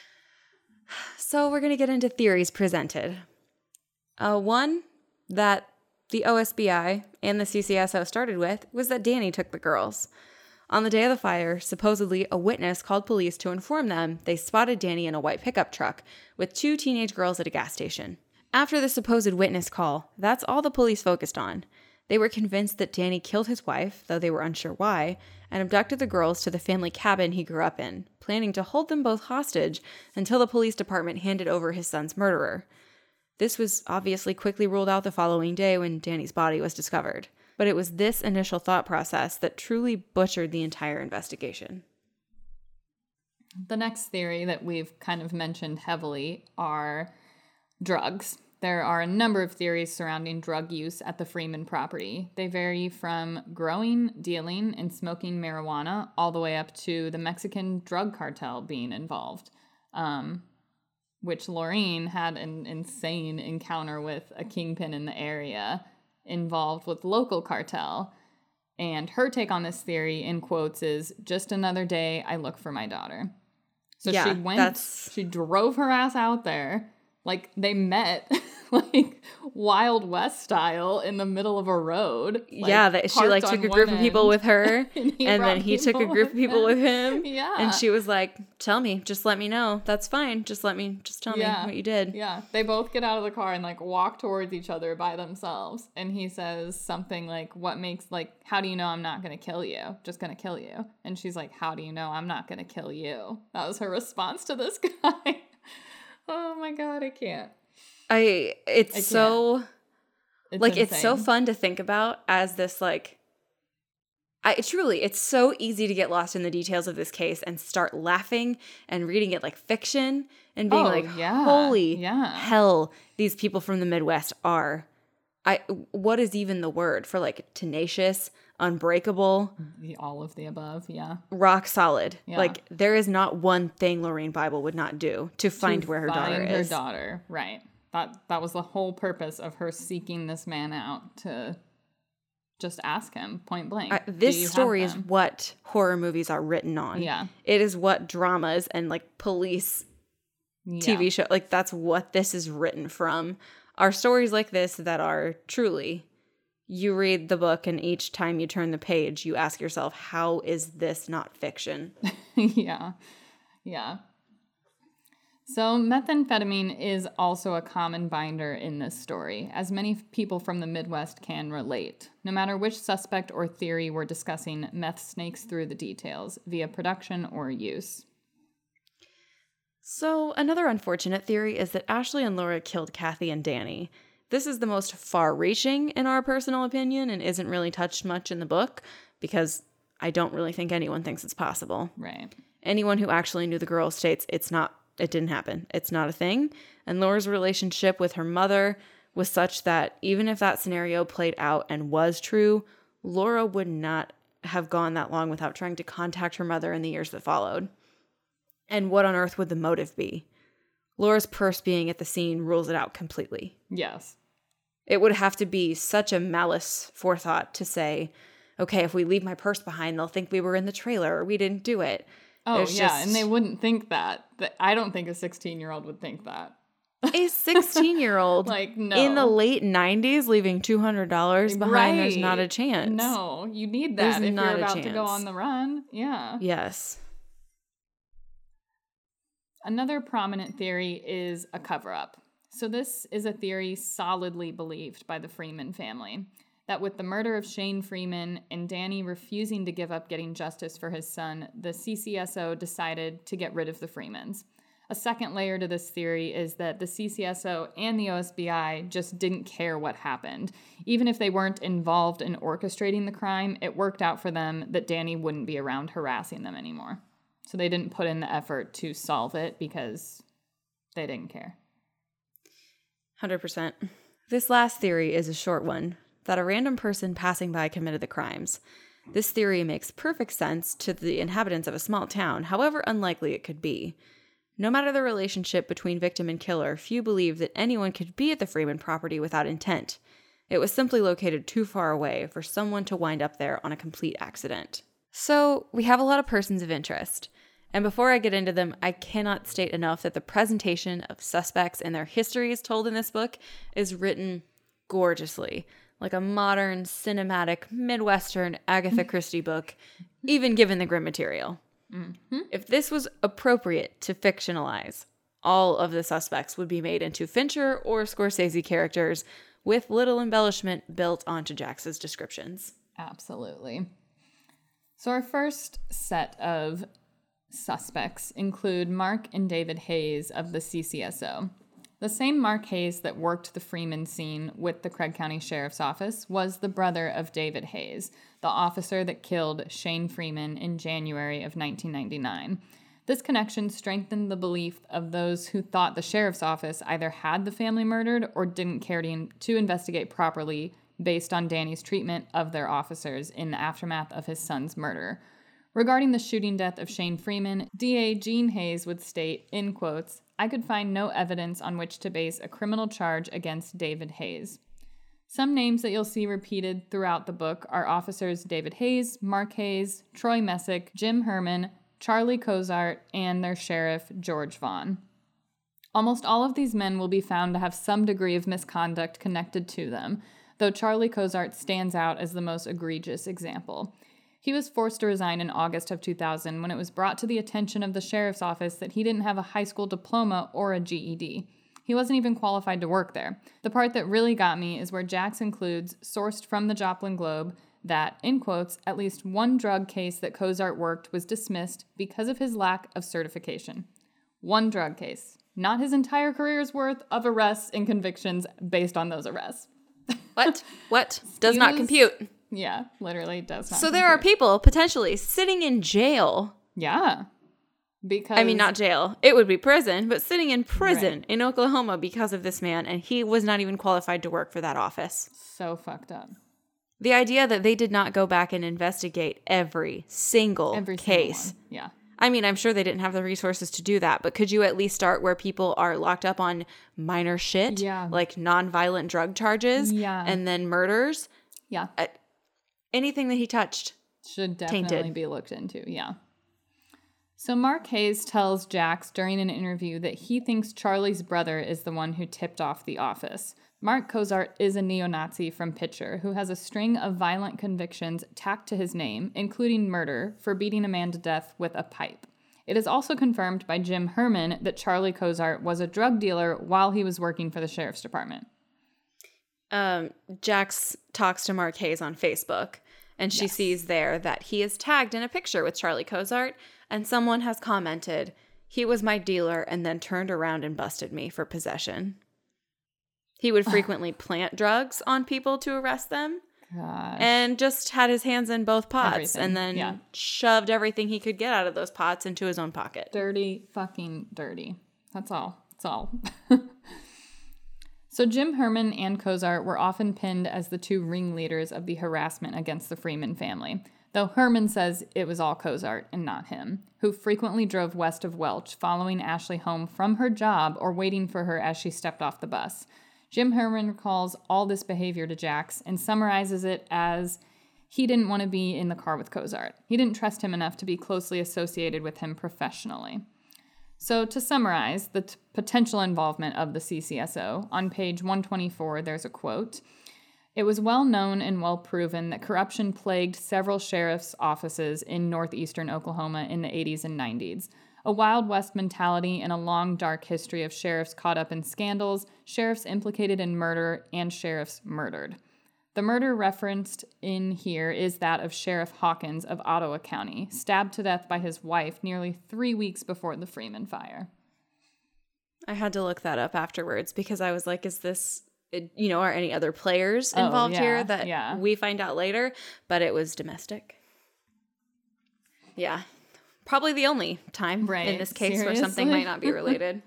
So we're going to get into theories presented. Uh, one that the O S B I and the C C S O started with was that Danny took the girls. On the day of the fire, supposedly a witness called police to inform them they spotted Danny in a white pickup truck with two teenage girls at a gas station. After the supposed witness call, that's all the police focused on. They were convinced that Danny killed his wife, though they were unsure why, and abducted the girls to the family cabin he grew up in, planning to hold them both hostage until the police department handed over his son's murderer. This was obviously quickly ruled out the following day when Danny's body was discovered. But it was this initial thought process that truly butchered the entire investigation. The next theory that we've kind of mentioned heavily are drugs. There are a number of theories surrounding drug use at the Freeman property. They vary from growing, dealing, and smoking marijuana all the way up to the Mexican drug cartel being involved, um, which Lorraine had an insane encounter with a kingpin in the area involved with local cartel. And her take on this theory, in quotes, is just another day I look for my daughter. So Yeah, she went, that's- she drove her ass out there. Like they met like Wild West style in the middle of a road. Like, yeah, that she like parked took on a group one of people end, with her, and, he and brought then he took a people group of people with him. Yeah. And she was like, tell me, just let me know. That's fine. Just let me, just tell Yeah. me what you did. Yeah, they both get out of the car and like walk towards each other by themselves. And he says something like, what makes like, how do you know I'm not going to kill you? Just going to kill you. And she's like, how do you know I'm not going to kill you? That was her response to this guy. Oh my God, I can't. I, it's I so, It's like, it's so insane. fun to think about as this, like, I truly, it's so easy to get lost in the details of this case and start laughing and reading it like fiction and being Oh, like, yeah, holy yeah. hell, these people from the Midwest are, I, what is even the word for like tenacious, unbreakable, The- all of the above, yeah. rock solid. Yeah. Like there is not one thing Lorraine Bible would not do to find To where her find daughter her is. daughter, right. That that was the whole purpose of her seeking this man out, to just ask him point blank. I, "Do you this have story is them?" what horror movies are written on. Yeah. It is what dramas and like police T V Yeah. show, like that's what this is written from. Are stories like this that are truly, you read the book and each time you turn the page, you ask yourself, how is this not fiction? Yeah. Yeah. So methamphetamine is also a common binder in this story, as many people from the Midwest can relate. No matter which suspect or theory we're discussing, meth snakes through the details via production or use. So another unfortunate theory is that Ashley and Laura killed Kathy and Danny. This is the most far-reaching in our personal opinion and isn't really touched much in the book because I don't really think anyone thinks it's possible. Right. Anyone who actually knew the girl states it's not, it didn't happen. It's not a thing. And Laura's relationship with her mother was such that even if that scenario played out and was true, Laura would not have gone that long without trying to contact her mother in the years that followed. And what on earth would the motive be? Laura's purse being at the scene rules it out completely. Yes. It would have to be such a malice forethought to say, okay, if we leave my purse behind, they'll think we were in the trailer or we didn't do it. Oh, There's yeah, just- and they wouldn't think that. That- I don't think a sixteen-year-old would think that. A sixteen-year-old Like, no. in the late nineties leaving two hundred dollars behind, Right. there's not a chance. No, you need There's that if not you're a about to go chance. on the run. Yeah. Yes. Another prominent theory is a cover-up. So this is a theory solidly believed by the Freeman family, that with the murder of Shane Freeman and Danny refusing to give up getting justice for his son, the C C S O decided to get rid of the Freemans. A second layer to this theory is that the C C S O and the O S B I just didn't care what happened. Even if they weren't involved in orchestrating the crime, it worked out for them that Danny wouldn't be around harassing them anymore. So they didn't put in the effort to solve it because they didn't care. one hundred percent. This last theory is a short one, that a random person passing by committed the crimes. This theory makes perfect sense to the inhabitants of a small town, however unlikely it could be. No matter the relationship between victim and killer, few believe that anyone could be at the Freeman property without intent. It was simply located too far away for someone to wind up there on a complete accident. So, we have a lot of persons of interest. And before I get into them, I cannot state enough that the presentation of suspects and their histories told in this book is written gorgeously, like a modern, cinematic, Midwestern Agatha Christie book, even given the grim material. Mm-hmm. If this was appropriate to fictionalize, all of the suspects would be made into Fincher or Scorsese characters with little embellishment built onto Jax's descriptions. Absolutely. So our first set of suspects include Mark and David Hayes of the C C S O. The same Mark Hayes that worked the Freeman scene with the Craig County Sheriff's Office was the brother of David Hayes, the officer that killed Shane Freeman in January of nineteen ninety-nine. This connection strengthened the belief of those who thought the Sheriff's Office either had the family murdered or didn't care to, to investigate properly based on Danny's treatment of their officers in the aftermath of his son's murder. Regarding the shooting death of Shane Freeman, D A Gene Hayes would state, in quotes, "I could find no evidence on which to base a criminal charge against David Hayes." Some names that you'll see repeated throughout the book are officers David Hayes, Mark Hayes, Troy Messick, Jim Herman, Charlie Cozart, and their sheriff, George Vaughn. Almost all of these men will be found to have some degree of misconduct connected to them, though Charlie Cozart stands out as the most egregious example. He was forced to resign in August of two thousand when it was brought to the attention of the sheriff's office that he didn't have a high school diploma or a G E D. He wasn't even qualified to work there. The part that really got me is where Jax includes, sourced from the Joplin Globe, that, in quotes, at least one drug case that Cozart worked was dismissed because of his lack of certification. One drug case. Not his entire career's worth of arrests and convictions based on those arrests. What? What? Does not compute. Yeah, literally does not So compute. there are people potentially sitting in jail. Yeah. Because I mean, not jail. It would be prison, but sitting in prison Right. in Oklahoma because of this man, and he was not even qualified to work for that office. So fucked up. The idea that they did not go back and investigate every single Every case. single one. Yeah. I mean, I'm sure they didn't have the resources to do that, but could you at least start where people are locked up on minor shit? Yeah. Like nonviolent drug charges? Yeah. And then murders? Yeah. Uh, anything that he touched. Should definitely tainted. be looked into. Yeah. So Mark Hayes tells Jax during an interview that he thinks Charlie's brother is the one who tipped off the office. Mark Cozart is a neo-Nazi from Pitcher who has a string of violent convictions tacked to his name, including murder for beating a man to death with a pipe. It is also confirmed by Jim Herman that Charlie Cozart was a drug dealer while he was working for the sheriff's department. Um, Jax talks to Mark Hayes on Facebook, and she Yes. sees there that he is tagged in a picture with Charlie Cozart, and someone has commented, "He was my dealer and then turned around and busted me for possession." He would frequently plant drugs on people to arrest them. Gosh. And just had his hands in both pots Everything, and then yeah. shoved everything he could get out of those pots into his own pocket. Dirty, fucking dirty. That's all. That's all. So Jim Herman and Cozart were often pinned as the two ringleaders of the harassment against the Freeman family, though Herman says it was all Cozart and not him, who frequently drove west of Welch, following Ashley home from her job or waiting for her as she stepped off the bus. Jim Herman recalls all this behavior to Jax and summarizes it as he didn't want to be in the car with Cozart. He didn't trust him enough to be closely associated with him professionally. So to summarize the t- potential involvement of the C C S O, on page one twenty-four, there's a quote. It was well known and well proven that corruption plagued several sheriff's offices in northeastern Oklahoma in the eighties and nineties. A Wild West mentality and a long, dark history of sheriffs caught up in scandals, sheriffs implicated in murder, and sheriffs murdered. The murder referenced in here is that of Sheriff Hawkins of Ottawa County, stabbed to death by his wife nearly three weeks before the Freeman fire. I had to look that up afterwards because I was like, is this... you know, are any other players involved oh, yeah, here that yeah. we find out later? But it was domestic. Yeah. Probably the only time right. in this case Seriously? where something might not be related.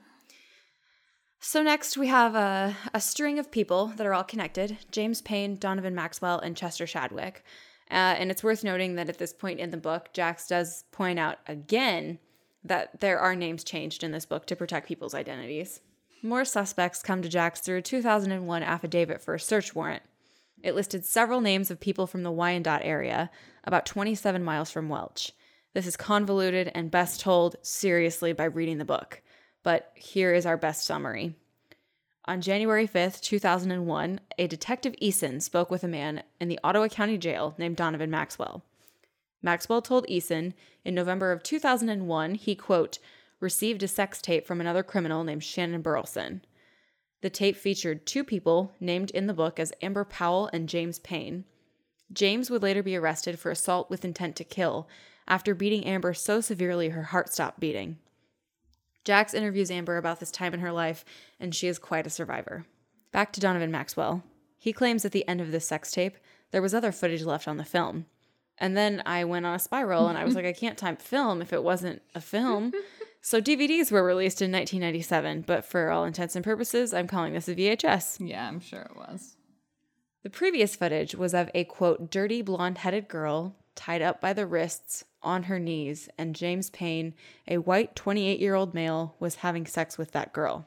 So next we have a, a string of people that are all connected. James Payne, Donovan Maxwell, and Chester Chadwick. Uh, and it's worth noting that at this point in the book, Jax does point out again that there are names changed in this book to protect people's identities. More suspects come to Jax through a two thousand one affidavit for a search warrant. It listed several names of people from the Wyandotte area, about twenty-seven miles from Welch. This is convoluted and best told seriously by reading the book, but here is our best summary. On January fifth, two thousand one, a Detective Eason spoke with a man in the Ottawa County Jail named Donovan Maxwell. Maxwell told Eason in November of two thousand one he, quote, received a sex tape from another criminal named Shannon Burleson. The tape featured two people named in the book as Amber Powell and James Payne. James would later be arrested for assault with intent to kill after beating Amber so severely her heart stopped beating. Jax interviews Amber about this time in her life, and she is quite a survivor. Back to Donovan Maxwell. He claims at the end of this sex tape, there was other footage left on the film. And then I went on a spiral, and I was like, I can't type film if it wasn't a film. So D V Ds were released in nineteen ninety-seven, but for all intents and purposes, I'm calling this a V H S. Yeah, I'm sure it was. The previous footage was of a, quote, dirty blonde-headed girl tied up by the wrists on her knees, and James Payne, a white twenty-eight-year-old male, was having sex with that girl.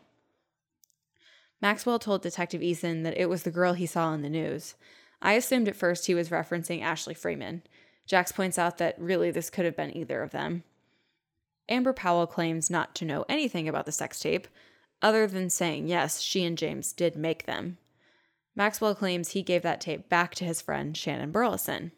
Maxwell told Detective Eason that it was the girl he saw in the news. I assumed at first he was referencing Ashley Freeman. Jax points out that really this could have been either of them. Amber Powell claims not to know anything about the sex tape, other than saying, yes, she and James did make them. Maxwell claims he gave that tape back to his friend Shannon Burleson.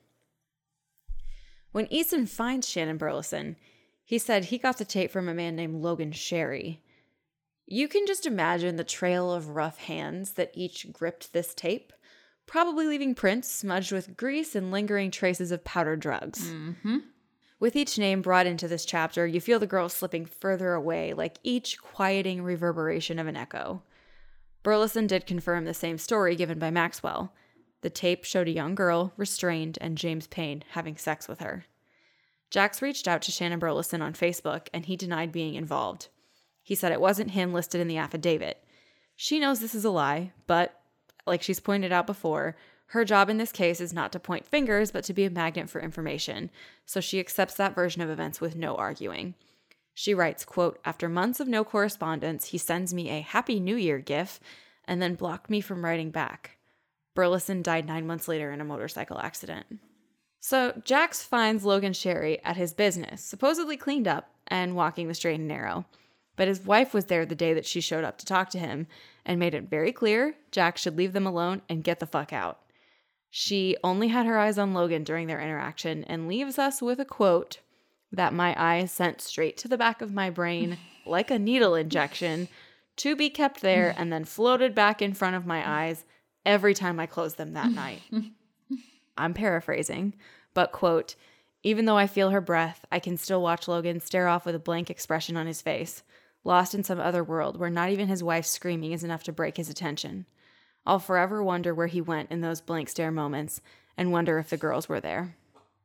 When Eason finds Shannon Burleson, he said he got the tape from a man named Logan Sherry. You can just imagine the trail of rough hands that each gripped this tape, probably leaving prints smudged with grease and lingering traces of powdered drugs. Mm-hmm. With each name brought into this chapter, you feel the girl slipping further away, like each quieting reverberation of an echo. Burleson did confirm the same story given by Maxwell. The tape showed a young girl, restrained, and James Payne having sex with her. Jax reached out to Shannon Burleson on Facebook, and he denied being involved. He said it wasn't him listed in the affidavit. She knows this is a lie, but, like she's pointed out before, her job in this case is not to point fingers, but to be a magnet for information, so she accepts that version of events with no arguing. She writes, quote, after months of no correspondence, he sends me a Happy New Year gif and then blocked me from writing back. Burleson died nine months later in a motorcycle accident. So Jax finds Logan Sherry at his business, supposedly cleaned up and walking the straight and narrow. But his wife was there the day that she showed up to talk to him and made it very clear Jax should leave them alone and get the fuck out. She only had her eyes on Logan during their interaction and leaves us with a quote that my eyes sent straight to the back of my brain like a needle injection to be kept there and then floated back in front of my eyes every time I closed them that night. I'm paraphrasing, but quote, even though I feel her breath, I can still watch Logan stare off with a blank expression on his face, lost in some other world where not even his wife's screaming is enough to break his attention. I'll forever wonder where he went in those blank stare moments and wonder if the girls were there.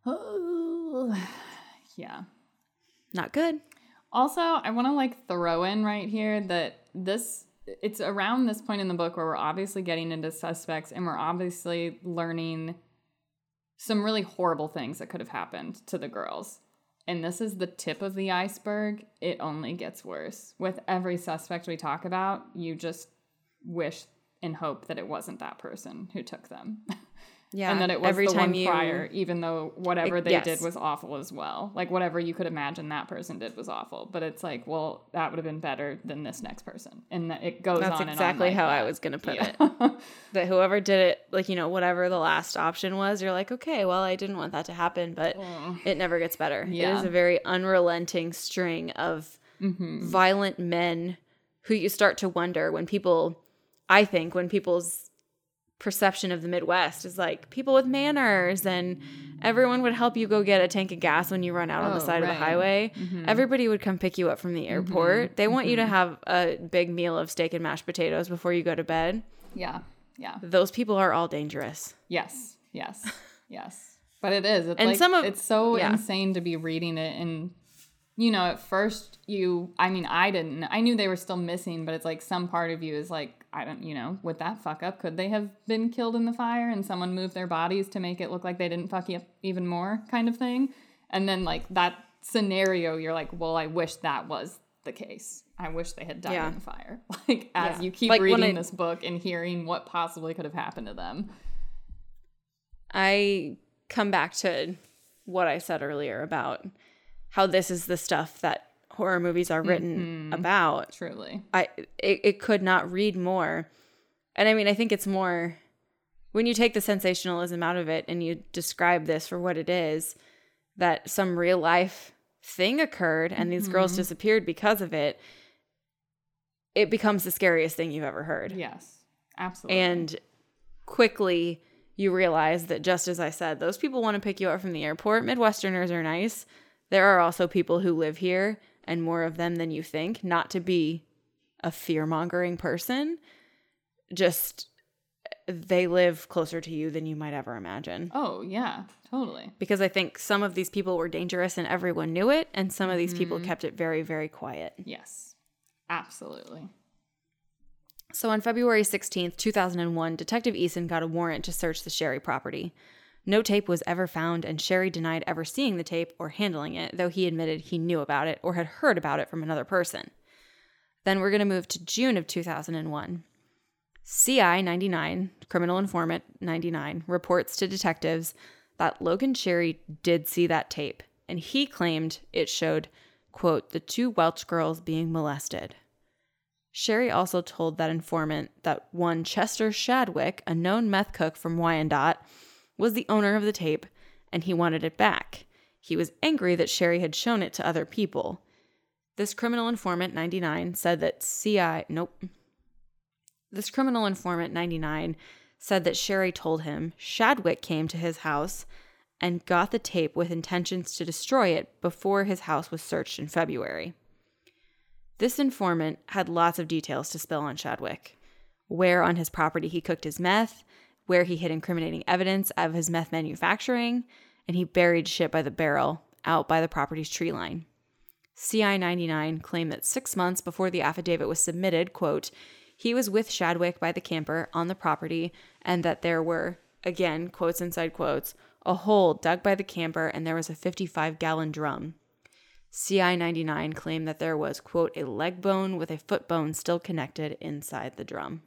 Oh, yeah. Not good. Also, I want to like throw in right here that this, it's around this point in the book where we're obviously getting into suspects and we're obviously learning some really horrible things that could have happened to the girls. And this is the tip of the iceberg. It only gets worse. With every suspect we talk about, you just wish and hope that it wasn't that person who took them. Yeah. And that it was every the time one you, prior, even though whatever it, they yes. did was awful as well. Like, whatever you could imagine that person did was awful. But it's like, well, that would have been better than this next person. And that it goes That's on and on. That's exactly like how that. I was going to put yeah. it. That whoever did it, like, you know, whatever the last option was, you're like, okay, well, I didn't want that to happen, but mm. it never gets better. Yeah. It is a very unrelenting string of mm-hmm. violent men who you start to wonder when people, I think, when people's perception of the Midwest is like people with manners and everyone would help you go get a tank of gas when you run out oh, on the side right. of the highway. Mm-hmm. Everybody would come pick you up from the airport. Mm-hmm. They want mm-hmm. you to have a big meal of steak and mashed potatoes before you go to bed. Yeah. Yeah. Those people are all dangerous. Yes. Yes. Yes. But it is. It's and like, some of, it's so yeah. insane to be reading it. And, you know, at first you, I mean, I didn't, I knew they were still missing, but it's like some part of you is like, I don't, you know, with that fuck up, could they have been killed in the fire and someone moved their bodies to make it look like they didn't fuck you up even more kind of thing? And then like that scenario, you're like, well, I wish that was the case. I wish they had died yeah. in the fire. Like as yeah. you keep like reading I, this book and hearing what possibly could have happened to them. I come back to what I said earlier about how this is the stuff that horror movies are written mm-hmm. about. Truly. I it, it could not read more. And I mean, I think it's more when you take the sensationalism out of it and you describe this for what it is, that some real life thing occurred and mm-hmm. these girls disappeared because of it, it becomes the scariest thing you've ever heard. Yes, absolutely. And quickly you realize that just as I said, those people want to pick you up from the airport. Midwesterners are nice. There are also people who live here, and more of them than you think, not to be a fear-mongering person. Just, they live closer to you than you might ever imagine. Oh, yeah, totally. Because I think some of these people were dangerous and everyone knew it, and some of these mm-hmm. people kept it very, very quiet. Yes, absolutely. So on February sixteenth, two thousand one, Detective Eason got a warrant to search the Sherry property. No tape was ever found, and Sherry denied ever seeing the tape or handling it, though he admitted he knew about it or had heard about it from another person. Then we're going to move to June of two thousand one. C I ninety-nine, Criminal Informant ninety-nine, reports to detectives that Logan Sherry did see that tape, and he claimed it showed, quote, the two Welch girls being molested. Sherry also told that informant that one Chester Shadwick, a known meth cook from Wyandotte, was the owner of the tape, and he wanted it back. He was angry that Sherry had shown it to other people. This criminal informant ninety-nine said that C I nope. This criminal informant ninety-nine said that Sherry told him Shadwick came to his house and got the tape with intentions to destroy it before his house was searched in February. This informant had lots of details to spill on Shadwick. Where on his property he cooked his meth, where he hid incriminating evidence of his meth manufacturing, and he buried shit by the barrel out by the property's tree line. C I ninety-nine claimed that six months before the affidavit was submitted, quote, he was with Shadwick by the camper on the property, and that there were, again, quotes inside quotes, a hole dug by the camper and there was a fifty-five gallon drum. C I ninety-nine claimed that there was, quote, a leg bone with a foot bone still connected inside the drum.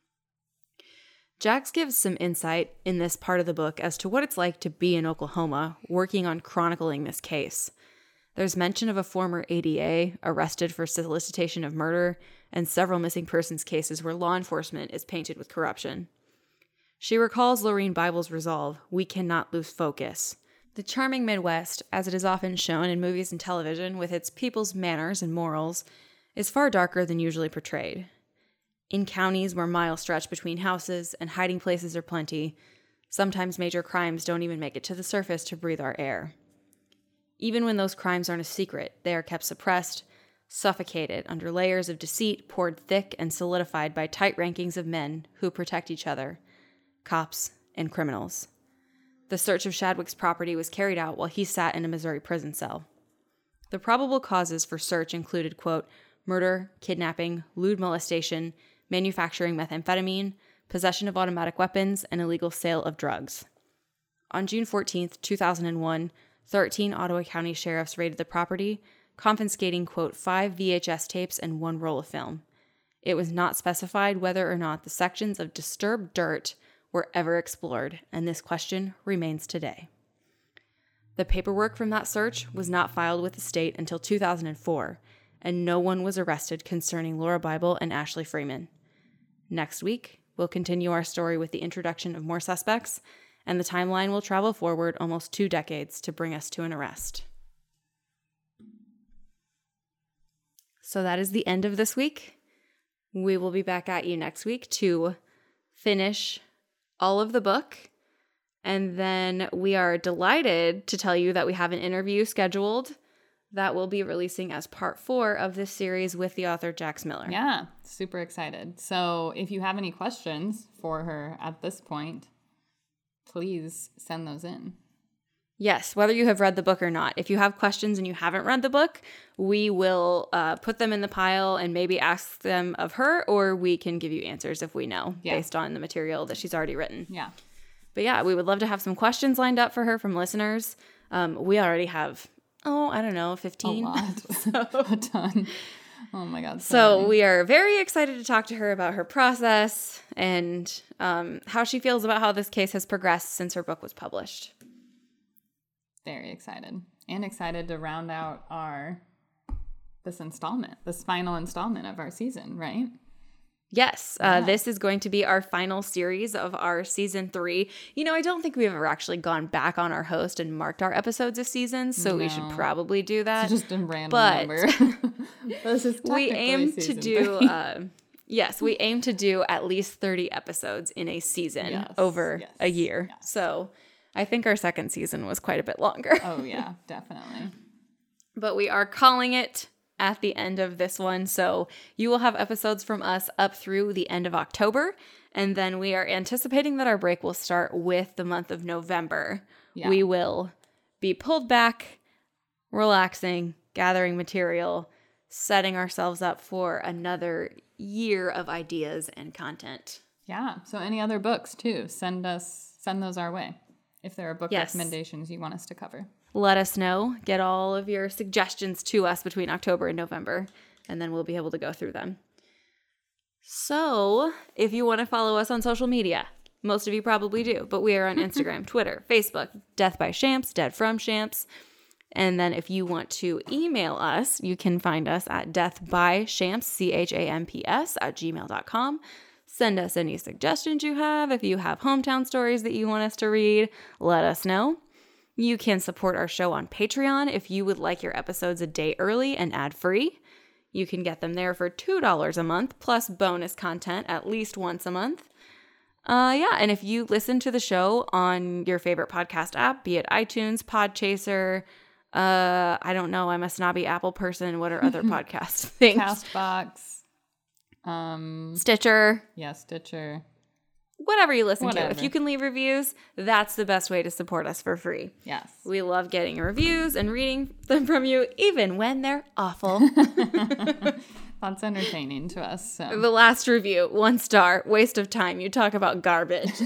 Jax gives some insight in this part of the book as to what it's like to be in Oklahoma working on chronicling this case. There's mention of a former A D A arrested for solicitation of murder and several missing persons cases where law enforcement is painted with corruption. She recalls Lorene Bible's resolve, we cannot lose focus. The charming Midwest, as it is often shown in movies and television with its people's manners and morals, is far darker than usually portrayed. In counties where miles stretch between houses and hiding places are plenty, sometimes major crimes don't even make it to the surface to breathe our air. Even when those crimes aren't a secret, they are kept suppressed, suffocated under layers of deceit poured thick and solidified by tight rankings of men who protect each other, cops and criminals. The search of Shadwick's property was carried out while he sat in a Missouri prison cell. The probable causes for search included, quote, murder, kidnapping, lewd molestation, manufacturing methamphetamine, possession of automatic weapons, and illegal sale of drugs. On June fourteenth, two thousand one, thirteen Ottawa County sheriffs raided the property, confiscating, quote, five V H S tapes and one roll of film. It was not specified whether or not the sections of disturbed dirt were ever explored, and this question remains today. The paperwork from that search was not filed with the state until two thousand four, and no one was arrested concerning Laura Bible and Ashley Freeman. Next week, we'll continue our story with the introduction of more suspects, and the timeline will travel forward almost two decades to bring us to an arrest. So that is the end of this week. We will be back at you next week to finish all of the book. And then we are delighted to tell you that we have an interview scheduled that will be releasing as part four of this series with the author Jax Miller. Yeah, super excited. So if you have any questions for her at this point, please send those in. Yes, whether you have read the book or not. If you have questions and you haven't read the book, we will uh, put them in the pile and maybe ask them of her, or we can give you answers if we know, yeah. based on the material that she's already written. Yeah. But yeah, we would love to have some questions lined up for her from listeners. Um, we already have, oh, I don't know, fifteen. A lot. so, a ton. Oh my God. So, so we are very excited to talk to her about her process and um, how she feels about how this case has progressed since her book was published. Very excited. And excited to round out our, this installment, this final installment of our season, right? Yes. Yeah. Uh, this is going to be our final series of our season three. You know, I don't think we've ever actually gone back on our host and marked our episodes of seasons, so no. we should probably do that. It's just a random but number. This is we aim to do, uh, yes, we aim to do at least thirty episodes in a season yes. over yes. a year. Yes. So I think our second season was quite a bit longer. Oh, yeah, definitely. But we are calling it at the end of this one. So you will have episodes from us up through the end of October. And then we are anticipating that our break will start with the month of November. Yeah. We will be pulled back, relaxing, gathering material, setting ourselves up for another year of ideas and content. Yeah. So any other books too, send us, send those our way. If there are book yes. recommendations you want us to cover. Let us know. Get all of your suggestions to us between October and November, and then we'll be able to go through them. So, if you want to follow us on social media, most of you probably do, but we are on Instagram, Twitter, Facebook, Death by Shamps, Dead from Shamps. And then if you want to email us, you can find us at deathbyshamps, C H A M P S, at gmail dot com. Send us any suggestions you have. If you have hometown stories that you want us to read, let us know. You can support our show on Patreon if you would like your episodes a day early and ad-free. You can get them there for two dollars a month, plus bonus content at least once a month. Uh, yeah, and if you listen to the show on your favorite podcast app, be it iTunes, Podchaser, uh, I don't know, I'm a snobby Apple person. What are other podcast things? Castbox. Um, Stitcher. Yeah, Stitcher. Whatever you listen Whatever. to. If you can leave reviews, that's the best way to support us for free. Yes. We love getting reviews and reading them from you, even when they're awful. That's entertaining to us. So. The last review, one star, waste of time. You talk about garbage.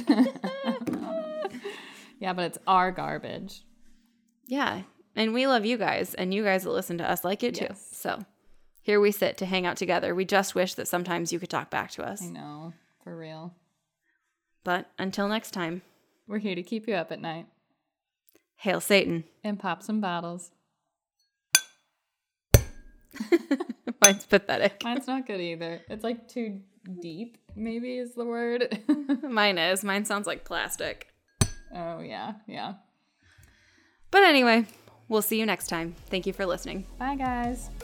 Yeah, but it's our garbage. Yeah. And we love you guys, and you guys that listen to us like it too. Yes. So here we sit to hang out together. We just wish that sometimes you could talk back to us. I know, for real. But until next time, we're here to keep you up at night. Hail Satan. And pop some bottles. Mine's pathetic. Mine's not good either. It's like too deep, maybe is the word. Mine is. Mine sounds like plastic. Oh, yeah, yeah. But anyway, we'll see you next time. Thank you for listening. Bye, guys.